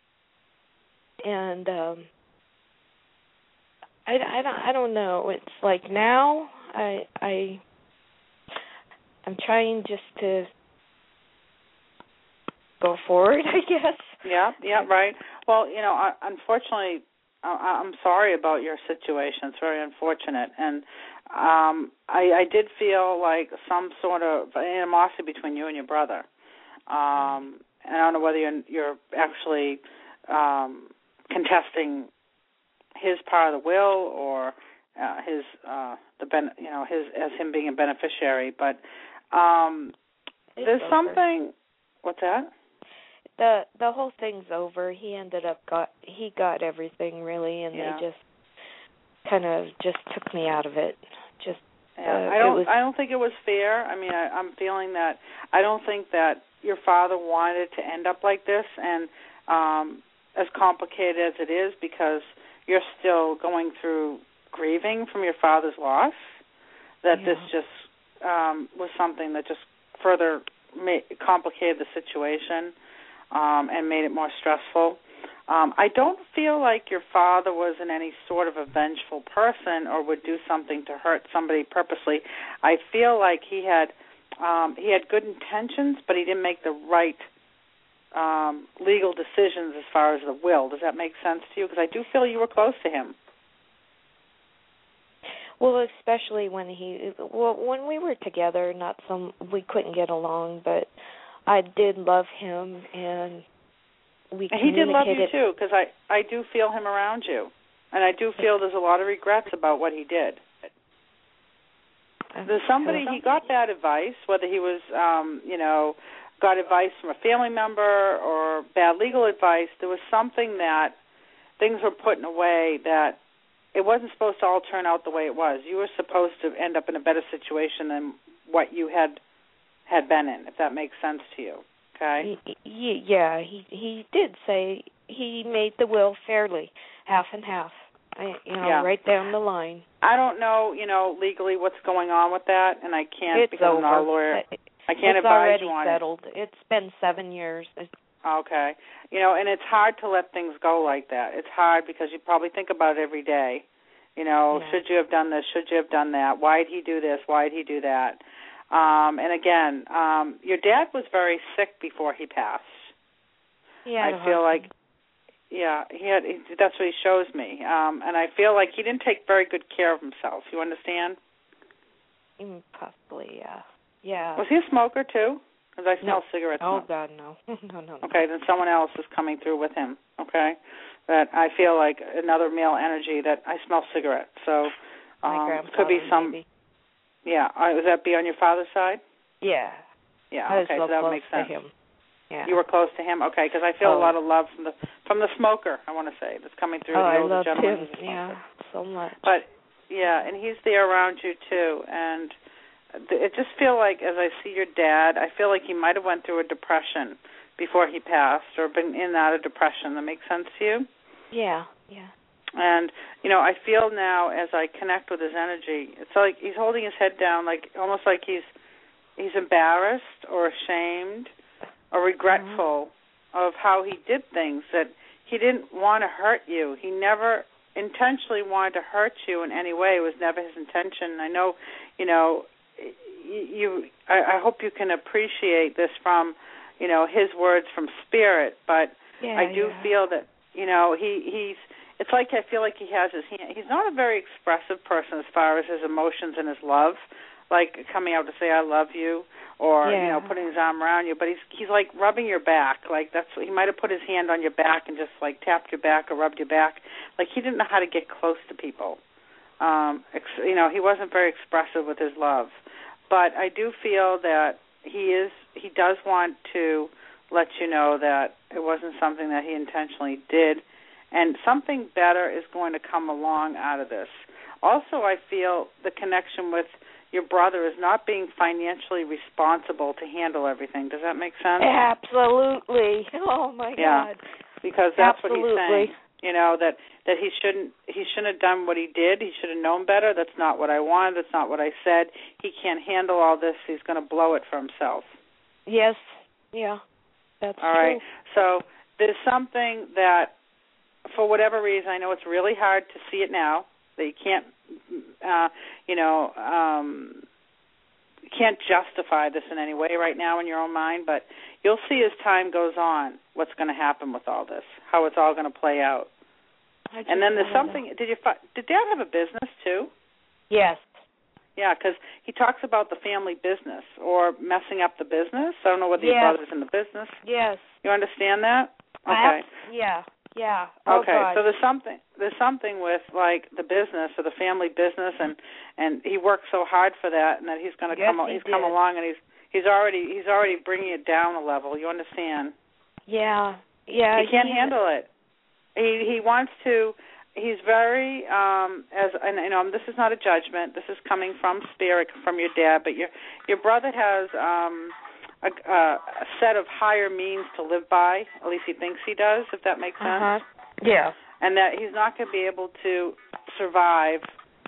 and um, I, I don't I don't know. It's like now I I I'm trying just to go forward, I guess. Yeah, yeah, right. Well, you know, I, unfortunately, I, I'm sorry about your situation. It's very unfortunate, and um, I, I did feel like some sort of animosity between you and your brother. Um, and I don't know whether you're, you're actually um, contesting his part of the will or uh, his uh, the ben, you know his as him being a beneficiary, but um, there's over. something. What's that? The the whole thing's over. He ended up got he got everything really, and Yeah. they just kind of just took me out of it. Just Yeah, uh, I don't. it was, I don't think it was fair. I mean, I, I'm feeling that. I don't think that your father wanted to end up like this, and um, as complicated as it is, because you're still going through grieving from your father's loss. That yeah. this just um, was something that just further made, complicated the situation um, and made it more stressful. Um, I don't feel like your father was in any sort of a vengeful person or would do something to hurt somebody purposely. I feel like he had um, he had good intentions, but he didn't make the right um, legal decisions as far as the will. Does that make sense to you? Because I do feel you were close to him. well, especially when he well when we were together. Not some we couldn't get along, but I did love him, and we and he did love you communicated. too, because I, I do feel him around you, and I do feel there's a lot of regrets about what he did. There's somebody, he got bad advice, whether he was, um, you know, got advice from a family member or bad legal advice. There was something that things were put in a way that it wasn't supposed to all turn out the way it was. You were supposed to end up in a better situation than what you had had been in, if that makes sense to you. Okay. He, yeah, he he did say he made the will fairly, half and half, you know, yeah. right down the line. I don't know, you know, legally what's going on with that, and I can't It's because over. I'm not a lawyer. I can't it's advise you on already settled. it. It's been seven years. It's, okay. You know, and it's hard to let things go like that. It's hard because you probably think about it every day. You know, yeah. should you have done this? Should you have done that? Why did he do this? Why did he do that? Um, and again, um, your dad was very sick before he passed. Yeah, I feel like, yeah, he had. He, that's what he shows me, um, and I feel like he didn't take very good care of himself. You understand? Mm, possibly, yeah, yeah. Was he a smoker too? Because I smell no. cigarette Oh smoke. God, no, no, no. Okay, then someone else is coming through with him. Okay, that I feel like another male energy that I smell cigarette. So My um, grandfather, could be some. maybe. Yeah, uh, would that be on your father's side? Yeah. Yeah. I was Okay, so so that would close make sense. to him. Yeah. You were close to him. Okay, because I feel oh. a lot of love from the from the smoker. I want to say that's coming through. Oh, the I older love gentleman him. who's a Yeah, smoker. so much. But yeah, and he's there around you too. And it just feel like as I see your dad, I feel like he might have went through a depression before he passed, or been in and out of depression. That makes sense to you? Yeah. Yeah. And, you know, I feel now as I connect with his energy, it's like he's holding his head down, like almost like he's he's embarrassed or ashamed or regretful mm-hmm. of how he did things, that he didn't want to hurt you. He never intentionally wanted to hurt you in any way. It was never his intention. I know, you know, you. I, I hope you can appreciate this from, you know, his words from spirit, but yeah, I do yeah. feel that, you know, he he's, it's like I feel like he has his hand. He's not a very expressive person as far as his emotions and his love, like coming out to say I love you or yeah. you know putting his arm around you. But he's he's like rubbing your back, like that's what, he might have put his hand on your back and just like tapped your back or rubbed your back. Like he didn't know how to get close to people. Um, ex, you know, he wasn't very expressive with his love. But I do feel that he is. He does want to let you know that it wasn't something that he intentionally did. and something better is going to come along out of this. Also, I feel the connection with your brother is not being financially responsible to handle everything. Does that make sense? Absolutely. Oh my yeah. God. Because that's Absolutely. what he's saying. You know, that, that he shouldn't he shouldn't have done what he did. He should have known better. That's not what I wanted. That's not what I said. He can't handle all this. He's going to blow it for himself. Yes. Yeah. That's all true. right. So there's something that, for whatever reason, I know it's really hard to see it now, that you can't, uh, you know, um, you can't justify this in any way right now in your own mind, but you'll see as time goes on what's going to happen with all this, how it's all going to play out. And then there's something, did you did Dad have a business too? Yes. Yeah, because he talks about the family business or messing up the business. I don't know whether yes. your brother's in the business. Yes. You understand that? Okay. Have, yeah. Yeah. Oh, okay. God. So there's something there's something with like the business or the family business, and and he worked so hard for that, and that he's going to yes, come he he's did. come along and he's he's already he's already bringing it down a level. You understand? Yeah. Yeah. He can't he, handle it. He he wants to. He's very um, as and you know this is not a judgment. This is coming from spirit, from your dad. But your your brother has um, a, a set of higher means to live by. At least he thinks he does. If that makes sense. Uh-huh. Yeah. And that he's not going to be able to survive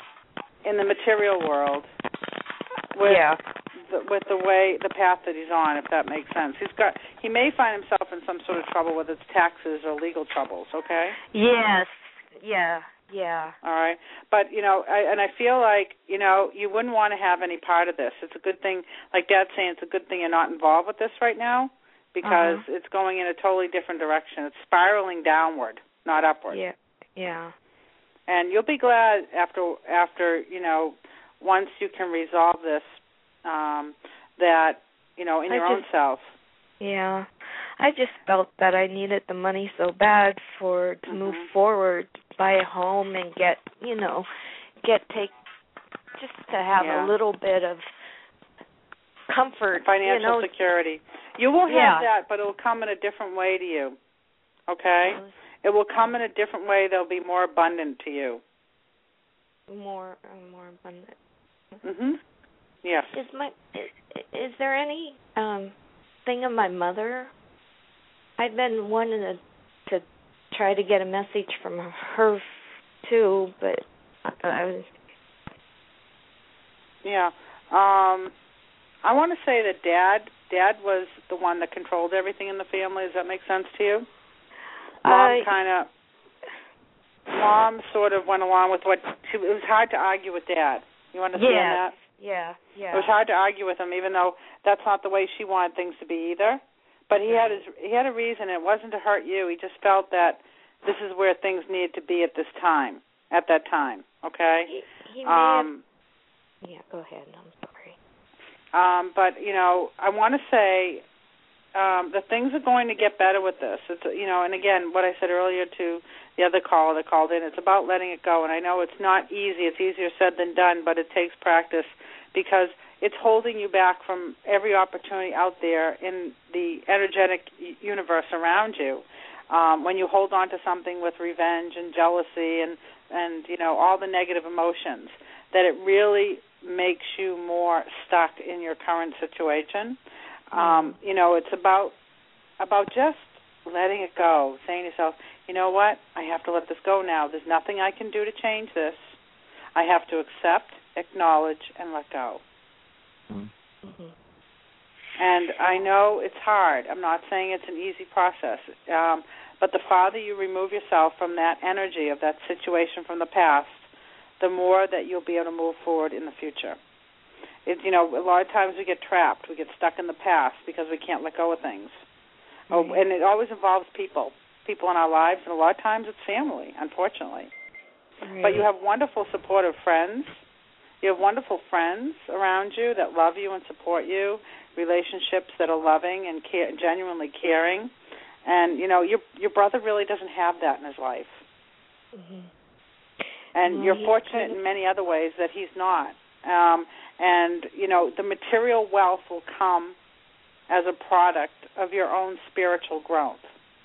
in the material world with yeah. the, with the way the path that he's on. If that makes sense. He's got. He may find himself in some sort of trouble, whether it's taxes or legal troubles. Okay. Yes. Yeah, yeah. All right. But, you know, I, and I feel like, you know, you wouldn't want to have any part of this. It's a good thing, like Dad's saying, it's a good thing you're not involved with this right now because uh-huh. it's going in a totally different direction. It's spiraling downward, not upward. Yeah, yeah. And you'll be glad after, after you know, once you can resolve this, um, that, you know, in I your just, own self. Yeah. I just felt that I needed the money so bad for to mm-hmm. move forward, buy a home and get, you know, get take just to have yeah. a little bit of comfort, financial you know. security. You will have yeah. that, but it will come in a different way to you. Okay? It will come in a different way that'll be more abundant to you. More uh, more abundant. Mhm. Yes. Is my is, is there any um thing of my mother? I've been wanting to, to try to get a message from her too, but I was. Yeah, um, I want to say that Dad, Dad was the one that controlled everything in the family. Does that make sense to you? Mom uh, kind of. Mom sort of went along with what she. It was hard to argue with Dad. You understand yeah, that? Yeah, yeah. It was hard to argue with him, even though that's not the way she wanted things to be either. But he had his, he had a reason. It wasn't to hurt you. He just felt that this is where things needed to be at this time, at that time. Okay. He, he um, have, yeah. Go ahead. I'm sorry. Um, but you know, I want to say um, the things are going to get better with this. It's you know, and again, what I said earlier to the other caller that called in, it's about letting it go. And I know it's not easy. It's easier said than done, but it takes practice because it's holding you back from every opportunity out there in the energetic universe around you. Um, when you hold on to something with revenge and jealousy and, and, you know, all the negative emotions, that it really makes you more stuck in your current situation. Um, mm. You know, it's about about just letting it go, saying to yourself, you know what, I have to let this go now. There's nothing I can do to change this. I have to accept, acknowledge, and let go. Mm-hmm. And I know it's hard. I'm not saying it's an easy process. Um, but the farther you remove yourself from that energy of that situation from the past, the more that you'll be able to move forward in the future. It, you know, a lot of times we get trapped. We get stuck in the past because we can't let go of things. Mm-hmm. Oh, and it always involves people, people in our lives, and a lot of times it's family, unfortunately. Right. But you have wonderful, supportive friends. You have wonderful friends around you that love you and support you, relationships that are loving and care, genuinely caring. And, you know, your your brother really doesn't have that in his life. Mm-hmm. And well, you're fortunate kind of in many other ways that he's not. Um, and, you know, the material wealth will come as a product of your own spiritual growth.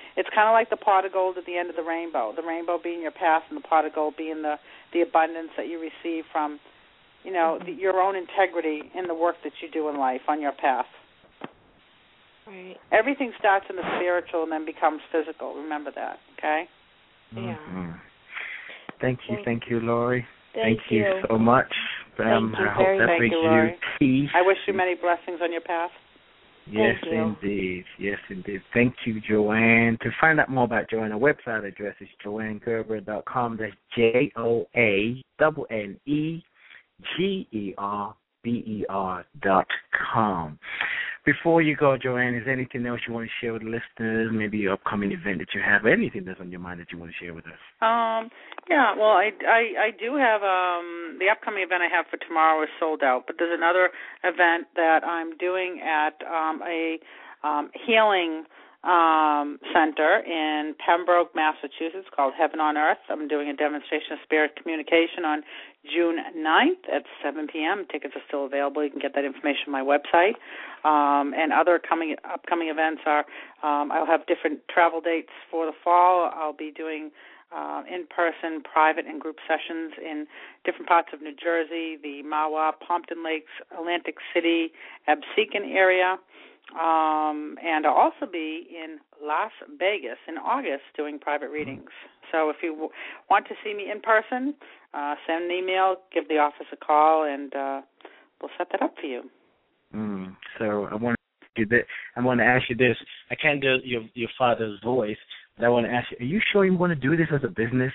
It's kind of like the pot of gold at the end of the rainbow. The rainbow being your path, and the pot of gold being the the abundance that you receive from, you know, the, your own integrity in the work that you do in life on your path. Right. Everything starts in the spiritual and then becomes physical. Remember that, okay? Yeah. Mm-hmm. Thank you, thank you, Lori. Thank, thank you. you so much. Um, thank you I hope very that much. brings Thank you, you Lori. peace. I wish you many blessings on your path. Yes, Thank you. indeed. Yes, indeed. Thank you, Joanne. To find out more about Joanne, our website address is joanne gerber dot com. That's J O A N N E G E R B E R dot com. Before you go, Joanne, is there anything else you want to share with the listeners, maybe your upcoming event that you have, anything that's on your mind that you want to share with us? Um, yeah, well, I, I, I do have, um, the upcoming event I have for tomorrow is sold out, but there's another event that I'm doing at um, a um, healing um, center in Pembroke, Massachusetts called Heaven on Earth. I'm doing a demonstration of spirit communication on June ninth at seven p.m. Tickets are still available. You can get that information on my website. Um, and other coming upcoming events are um, I'll have different travel dates for the fall. I'll be doing uh, in-person, private, and group sessions in different parts of New Jersey, the Mahwah, Pompton Lakes, Atlantic City, Absecon area. Um, and I'll also be in Las Vegas in August doing private readings. So if you w- want to see me in person, uh, send an email, give the office a call, and uh, we'll set that up for you. Mm, so I want to that. I want to ask you this. I can't do your your father's voice, but I want to ask you: are you sure you want to do this as a business?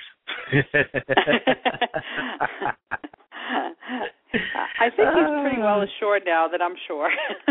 I think he's pretty well assured now that I'm sure.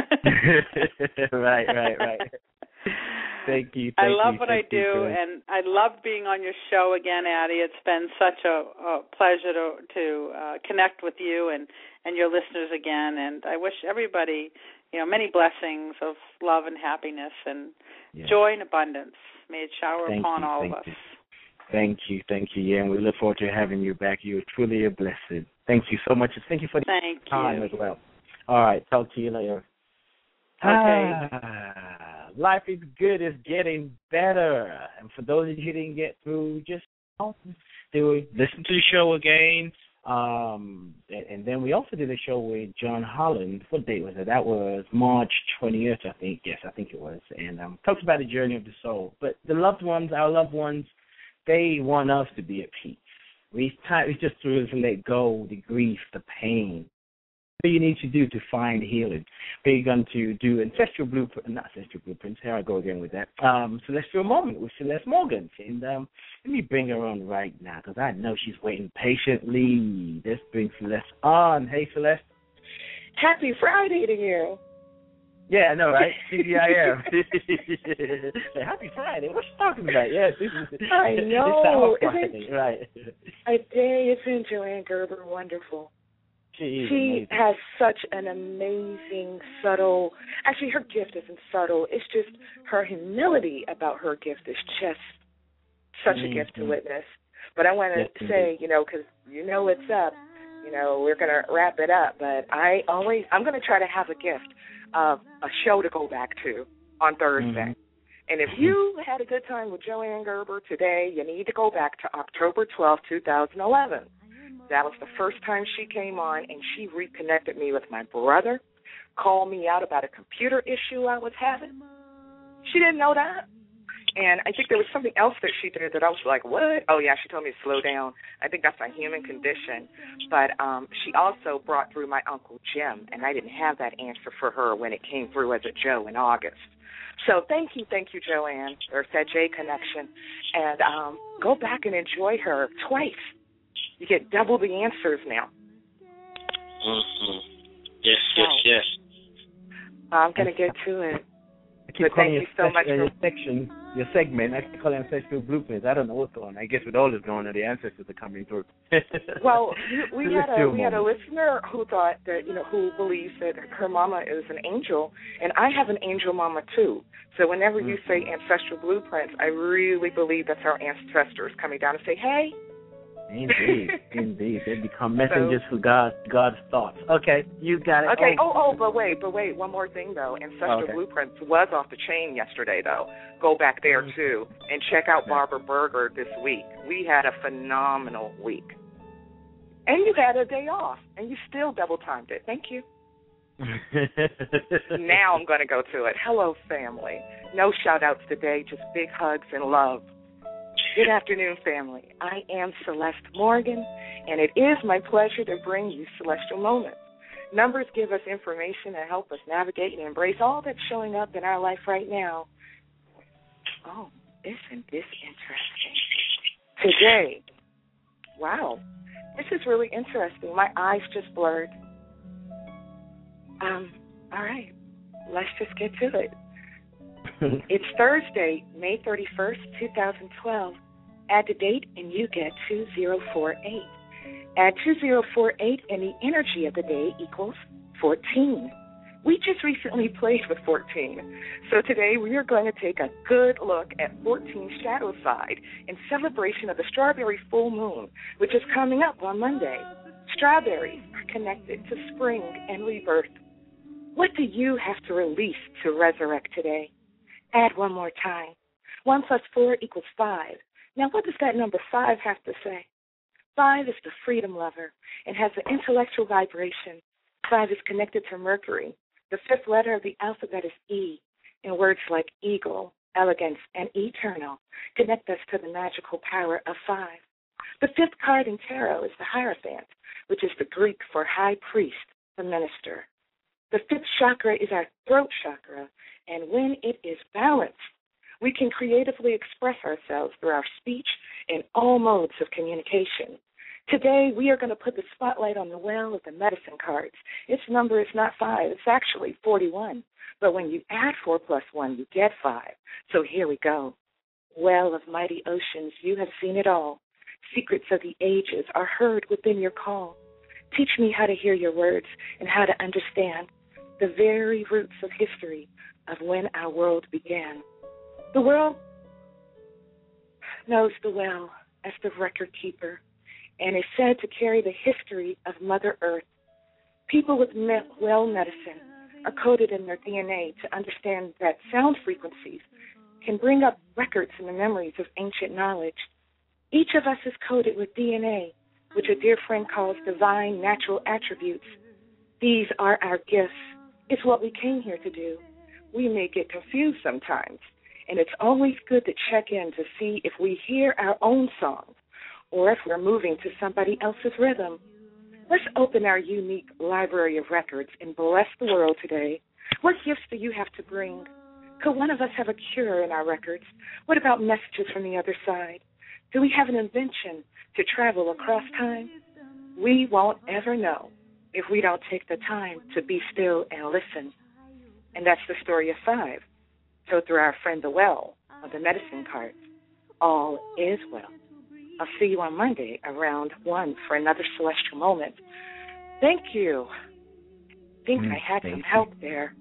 right, right, right. Thank you. Thank I love you, what I thank you, do, Joanne. and I love being on your show again, Addie. It's been such a, a pleasure to, to uh, connect with you and, and your listeners again. And I wish everybody, you know, many blessings of love and happiness and yeah. joy and abundance. May it shower thank upon you, all thank of us. You. Thank you, thank you. Yeah, and we look forward to having you back. You're truly a blessing. Thank you so much. Thank you for the Thank time you. as well. All right, talk to you later. Okay. Ah, life is good. It's getting better. And for those of you who didn't get through, just do listen to the show again. Um, and, and then we also did a show with John Holland. What date was it? That was March twentieth, I think. Yes, I think it was. And um, talks about the journey of the soul. But the loved ones, our loved ones, they want us to be at peace. We it's just to let go the grief, the pain. What you need to do to find healing. We're going to do ancestral blueprint, not ancestral blueprints. Here I go again with that. Um, Celestial Moment with Celeste Morgan. And um, let me bring her on right now because I know she's waiting patiently. Let's bring Celeste on. Hey, Celeste. Happy Friday to you. Yeah, I know, right? C D I M. Happy Friday. What you talking about? Yes, this is. I know. It's our Friday, right? I day it's in Joanne Gerber. Wonderful. She, she has such an amazing, subtle. Actually, her gift isn't subtle. It's just her humility about her gift is just such mm-hmm. a gift to witness. But I want to yes, say, indeed. you know, because you know it's up. You know, we're going to wrap it up. But I always, I'm going to try to have a gift of a show to go back to on Thursday. Mm-hmm. And if you had a good time with Joanne Gerber today, you need to go back to October twelfth, twenty eleven. That was the first time she came on, and she reconnected me with my brother, called me out about a computer issue I was having. She didn't know that. And I think there was something else that she did that I was like, what? Oh, yeah, she told me to slow down. I think that's a human condition. But um, she also brought through my Uncle Jim, and I didn't have that answer for her when it came through as a Joe in August. So thank you, thank you, Joanne. There's that J connection. And um, go back and enjoy her twice. You get double the answers now. Mm-hmm. Yes, yes, yes. I'm going to get to it. I keep but calling thank you so much your for section, your segment. I keep calling ancestral blueprints. I don't know what's going on. I guess with all this going on, the ancestors are coming through. Well, we, we had a we had a listener who thought that you know who believes that her mama is an angel, and I have an angel mama too. So whenever mm-hmm. you say ancestral blueprints, I really believe that's our ancestors coming down to say, hey, Indeed, indeed. They become messengers so, for God, God's thoughts. Okay, you got it. Okay, oh, oh, but wait, but wait, one more thing, though. Ancestral okay. Blueprints was off the chain yesterday, though. Go back there, too, and check out Barbara Berger this week. We had a phenomenal week. And you had a day off, and you still double-timed it. Thank you. Now I'm going to go to it. Hello, family. No shout-outs today, just big hugs and love. Good afternoon, family. I am Celeste Morgan, and it is my pleasure to bring you Celestial Moments. Numbers give us information and help us navigate and embrace all that's showing up in our life right now. Oh, isn't this interesting? Today, wow, this is really interesting. My eyes just blurred. Um, all right, let's just get to it. It's Thursday, May thirty-first, twenty twelve. Add the date and you get two zero four eight. Add two zero four eight and the energy of the day equals fourteen. We just recently played with fourteen. So today we are going to take a good look at fourteen's shadow side in celebration of the strawberry full moon, which is coming up on Monday. Strawberries are connected to spring and rebirth. What do you have to release to resurrect today? Add one more time. One plus four equals five. Now, what does that number five have to say? Five is the freedom lover and has an intellectual vibration. Five is connected to Mercury. The fifth letter of the alphabet is E, and words like eagle, elegance, and eternal connect us to the magical power of five. The fifth card in tarot is the Hierophant, which is the Greek for high priest, the minister. The fifth chakra is our throat chakra, and when it is balanced, we can creatively express ourselves through our speech in all modes of communication. Today, we are going to put the spotlight on the well of the medicine cards. Its number is not five. It's actually forty-one. But when you add four plus one, you get five. So here we go. Well of mighty oceans, you have seen it all. Secrets of the ages are heard within your call. Teach me how to hear your words and how to understand the very roots of history of when our world began. The world knows the well as the record keeper and is said to carry the history of Mother Earth. People with me- well medicine are coded in their D N A to understand that sound frequencies can bring up records in the memories of ancient knowledge. Each of us is coded with D N A, which a dear friend calls divine natural attributes. These are our gifts. It's what we came here to do. We may get confused sometimes, and it's always good to check in to see if we hear our own songs or if we're moving to somebody else's rhythm. Let's open our unique library of records and bless the world today. What gifts do you have to bring? Could one of us have a cure in our records? What about messages from the other side? Do we have an invention to travel across time? We won't ever know if we don't take the time to be still and listen. And that's the story of five. So through our friend the well of the medicine cards, all is well. I'll see you on Monday around one for another celestial moment. Thank you. I think mm, I had some help there.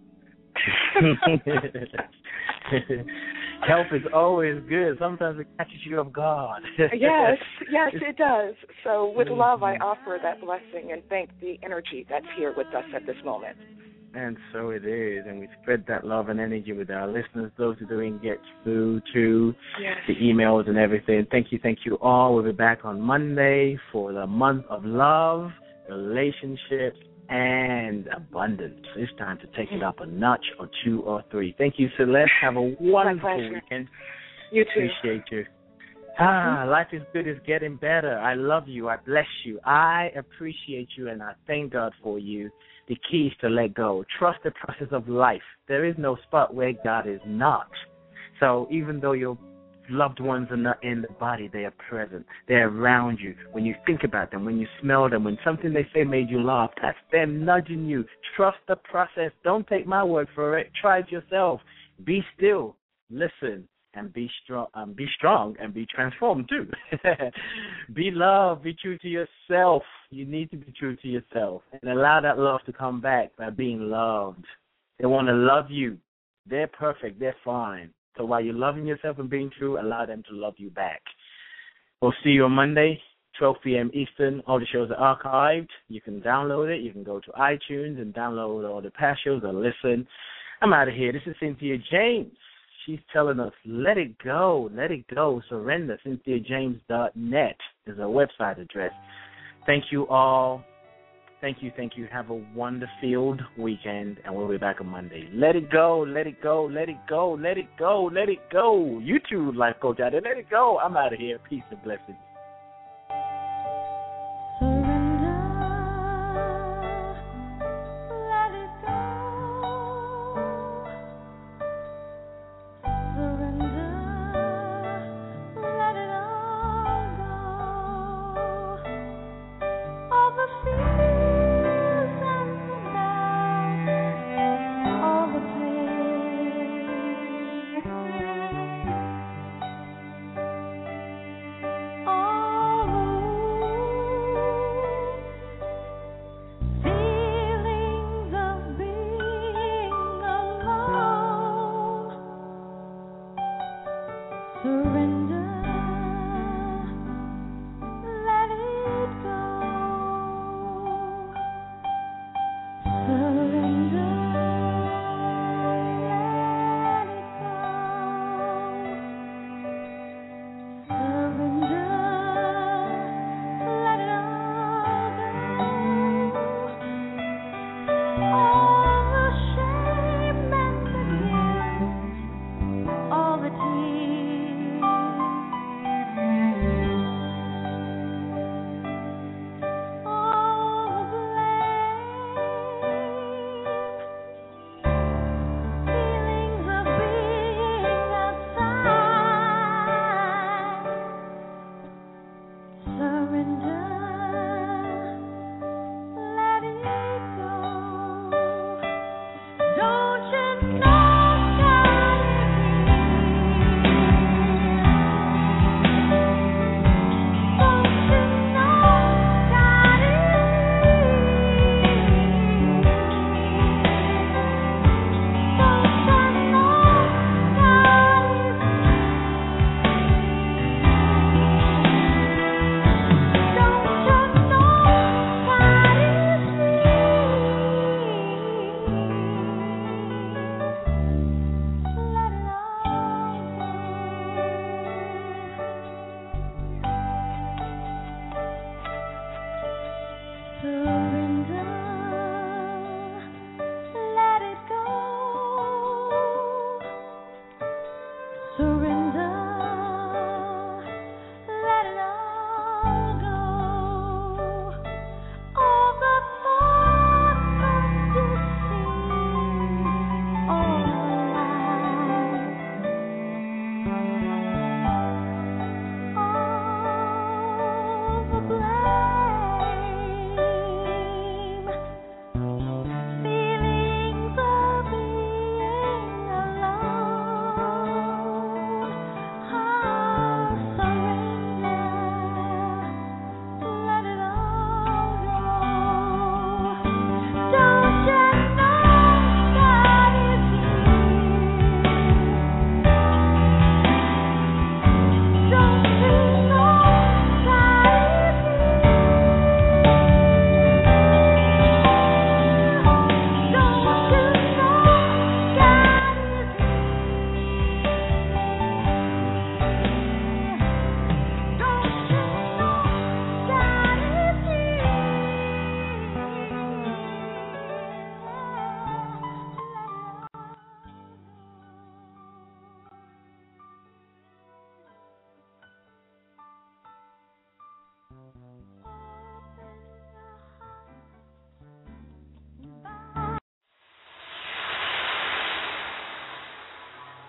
Help is always good. Sometimes it catches you off guard. Yes, yes, it does. So with love, I offer that blessing and thank the energy that's here with us at this moment. And so it is, and we spread that love and energy with our listeners, those who didn't get through to yes. the emails and everything. Thank you, thank you all. We'll be back on Monday for the month of love, relationships, and abundance. It's time to take it up a notch or two or three. Thank you, Celeste. Have a wonderful weekend. You too. Appreciate you. Ah, life is good. It's getting better. I love you. I bless you. I appreciate you, and I thank God for you. The key is to let go. Trust the process of life. There is no spot where God is not. So even though your loved ones are not in the body, they are present. They're around you. When you think about them, when you smell them, when something they say made you laugh, that's them nudging you. Trust the process. Don't take my word for it. Try it yourself. Be still. Listen. And be strong, um, be strong, and be transformed too. Be love. Be true to yourself. You need to be true to yourself, and allow that love to come back by being loved. They want to love you. They're perfect. They're fine. So while you're loving yourself and being true, allow them to love you back. We'll see you on Monday, twelve p.m. Eastern. All the shows are archived. You can download it. You can go to iTunes and download all the past shows or listen. I'm out of here. This is Cynthia James. She's telling us, let it go, let it go, surrender. Cynthia James dot net is our website address. Thank you all. Thank you, thank you. Have a wonder-filled weekend, and we'll be back on Monday. Let it go, let it go, let it go, let it go, let it go. You too, Life Coach out there. Let it go. I'm out of here. Peace and blessings.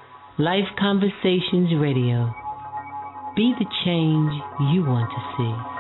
Life Conversations Radio. Be the change you want to see.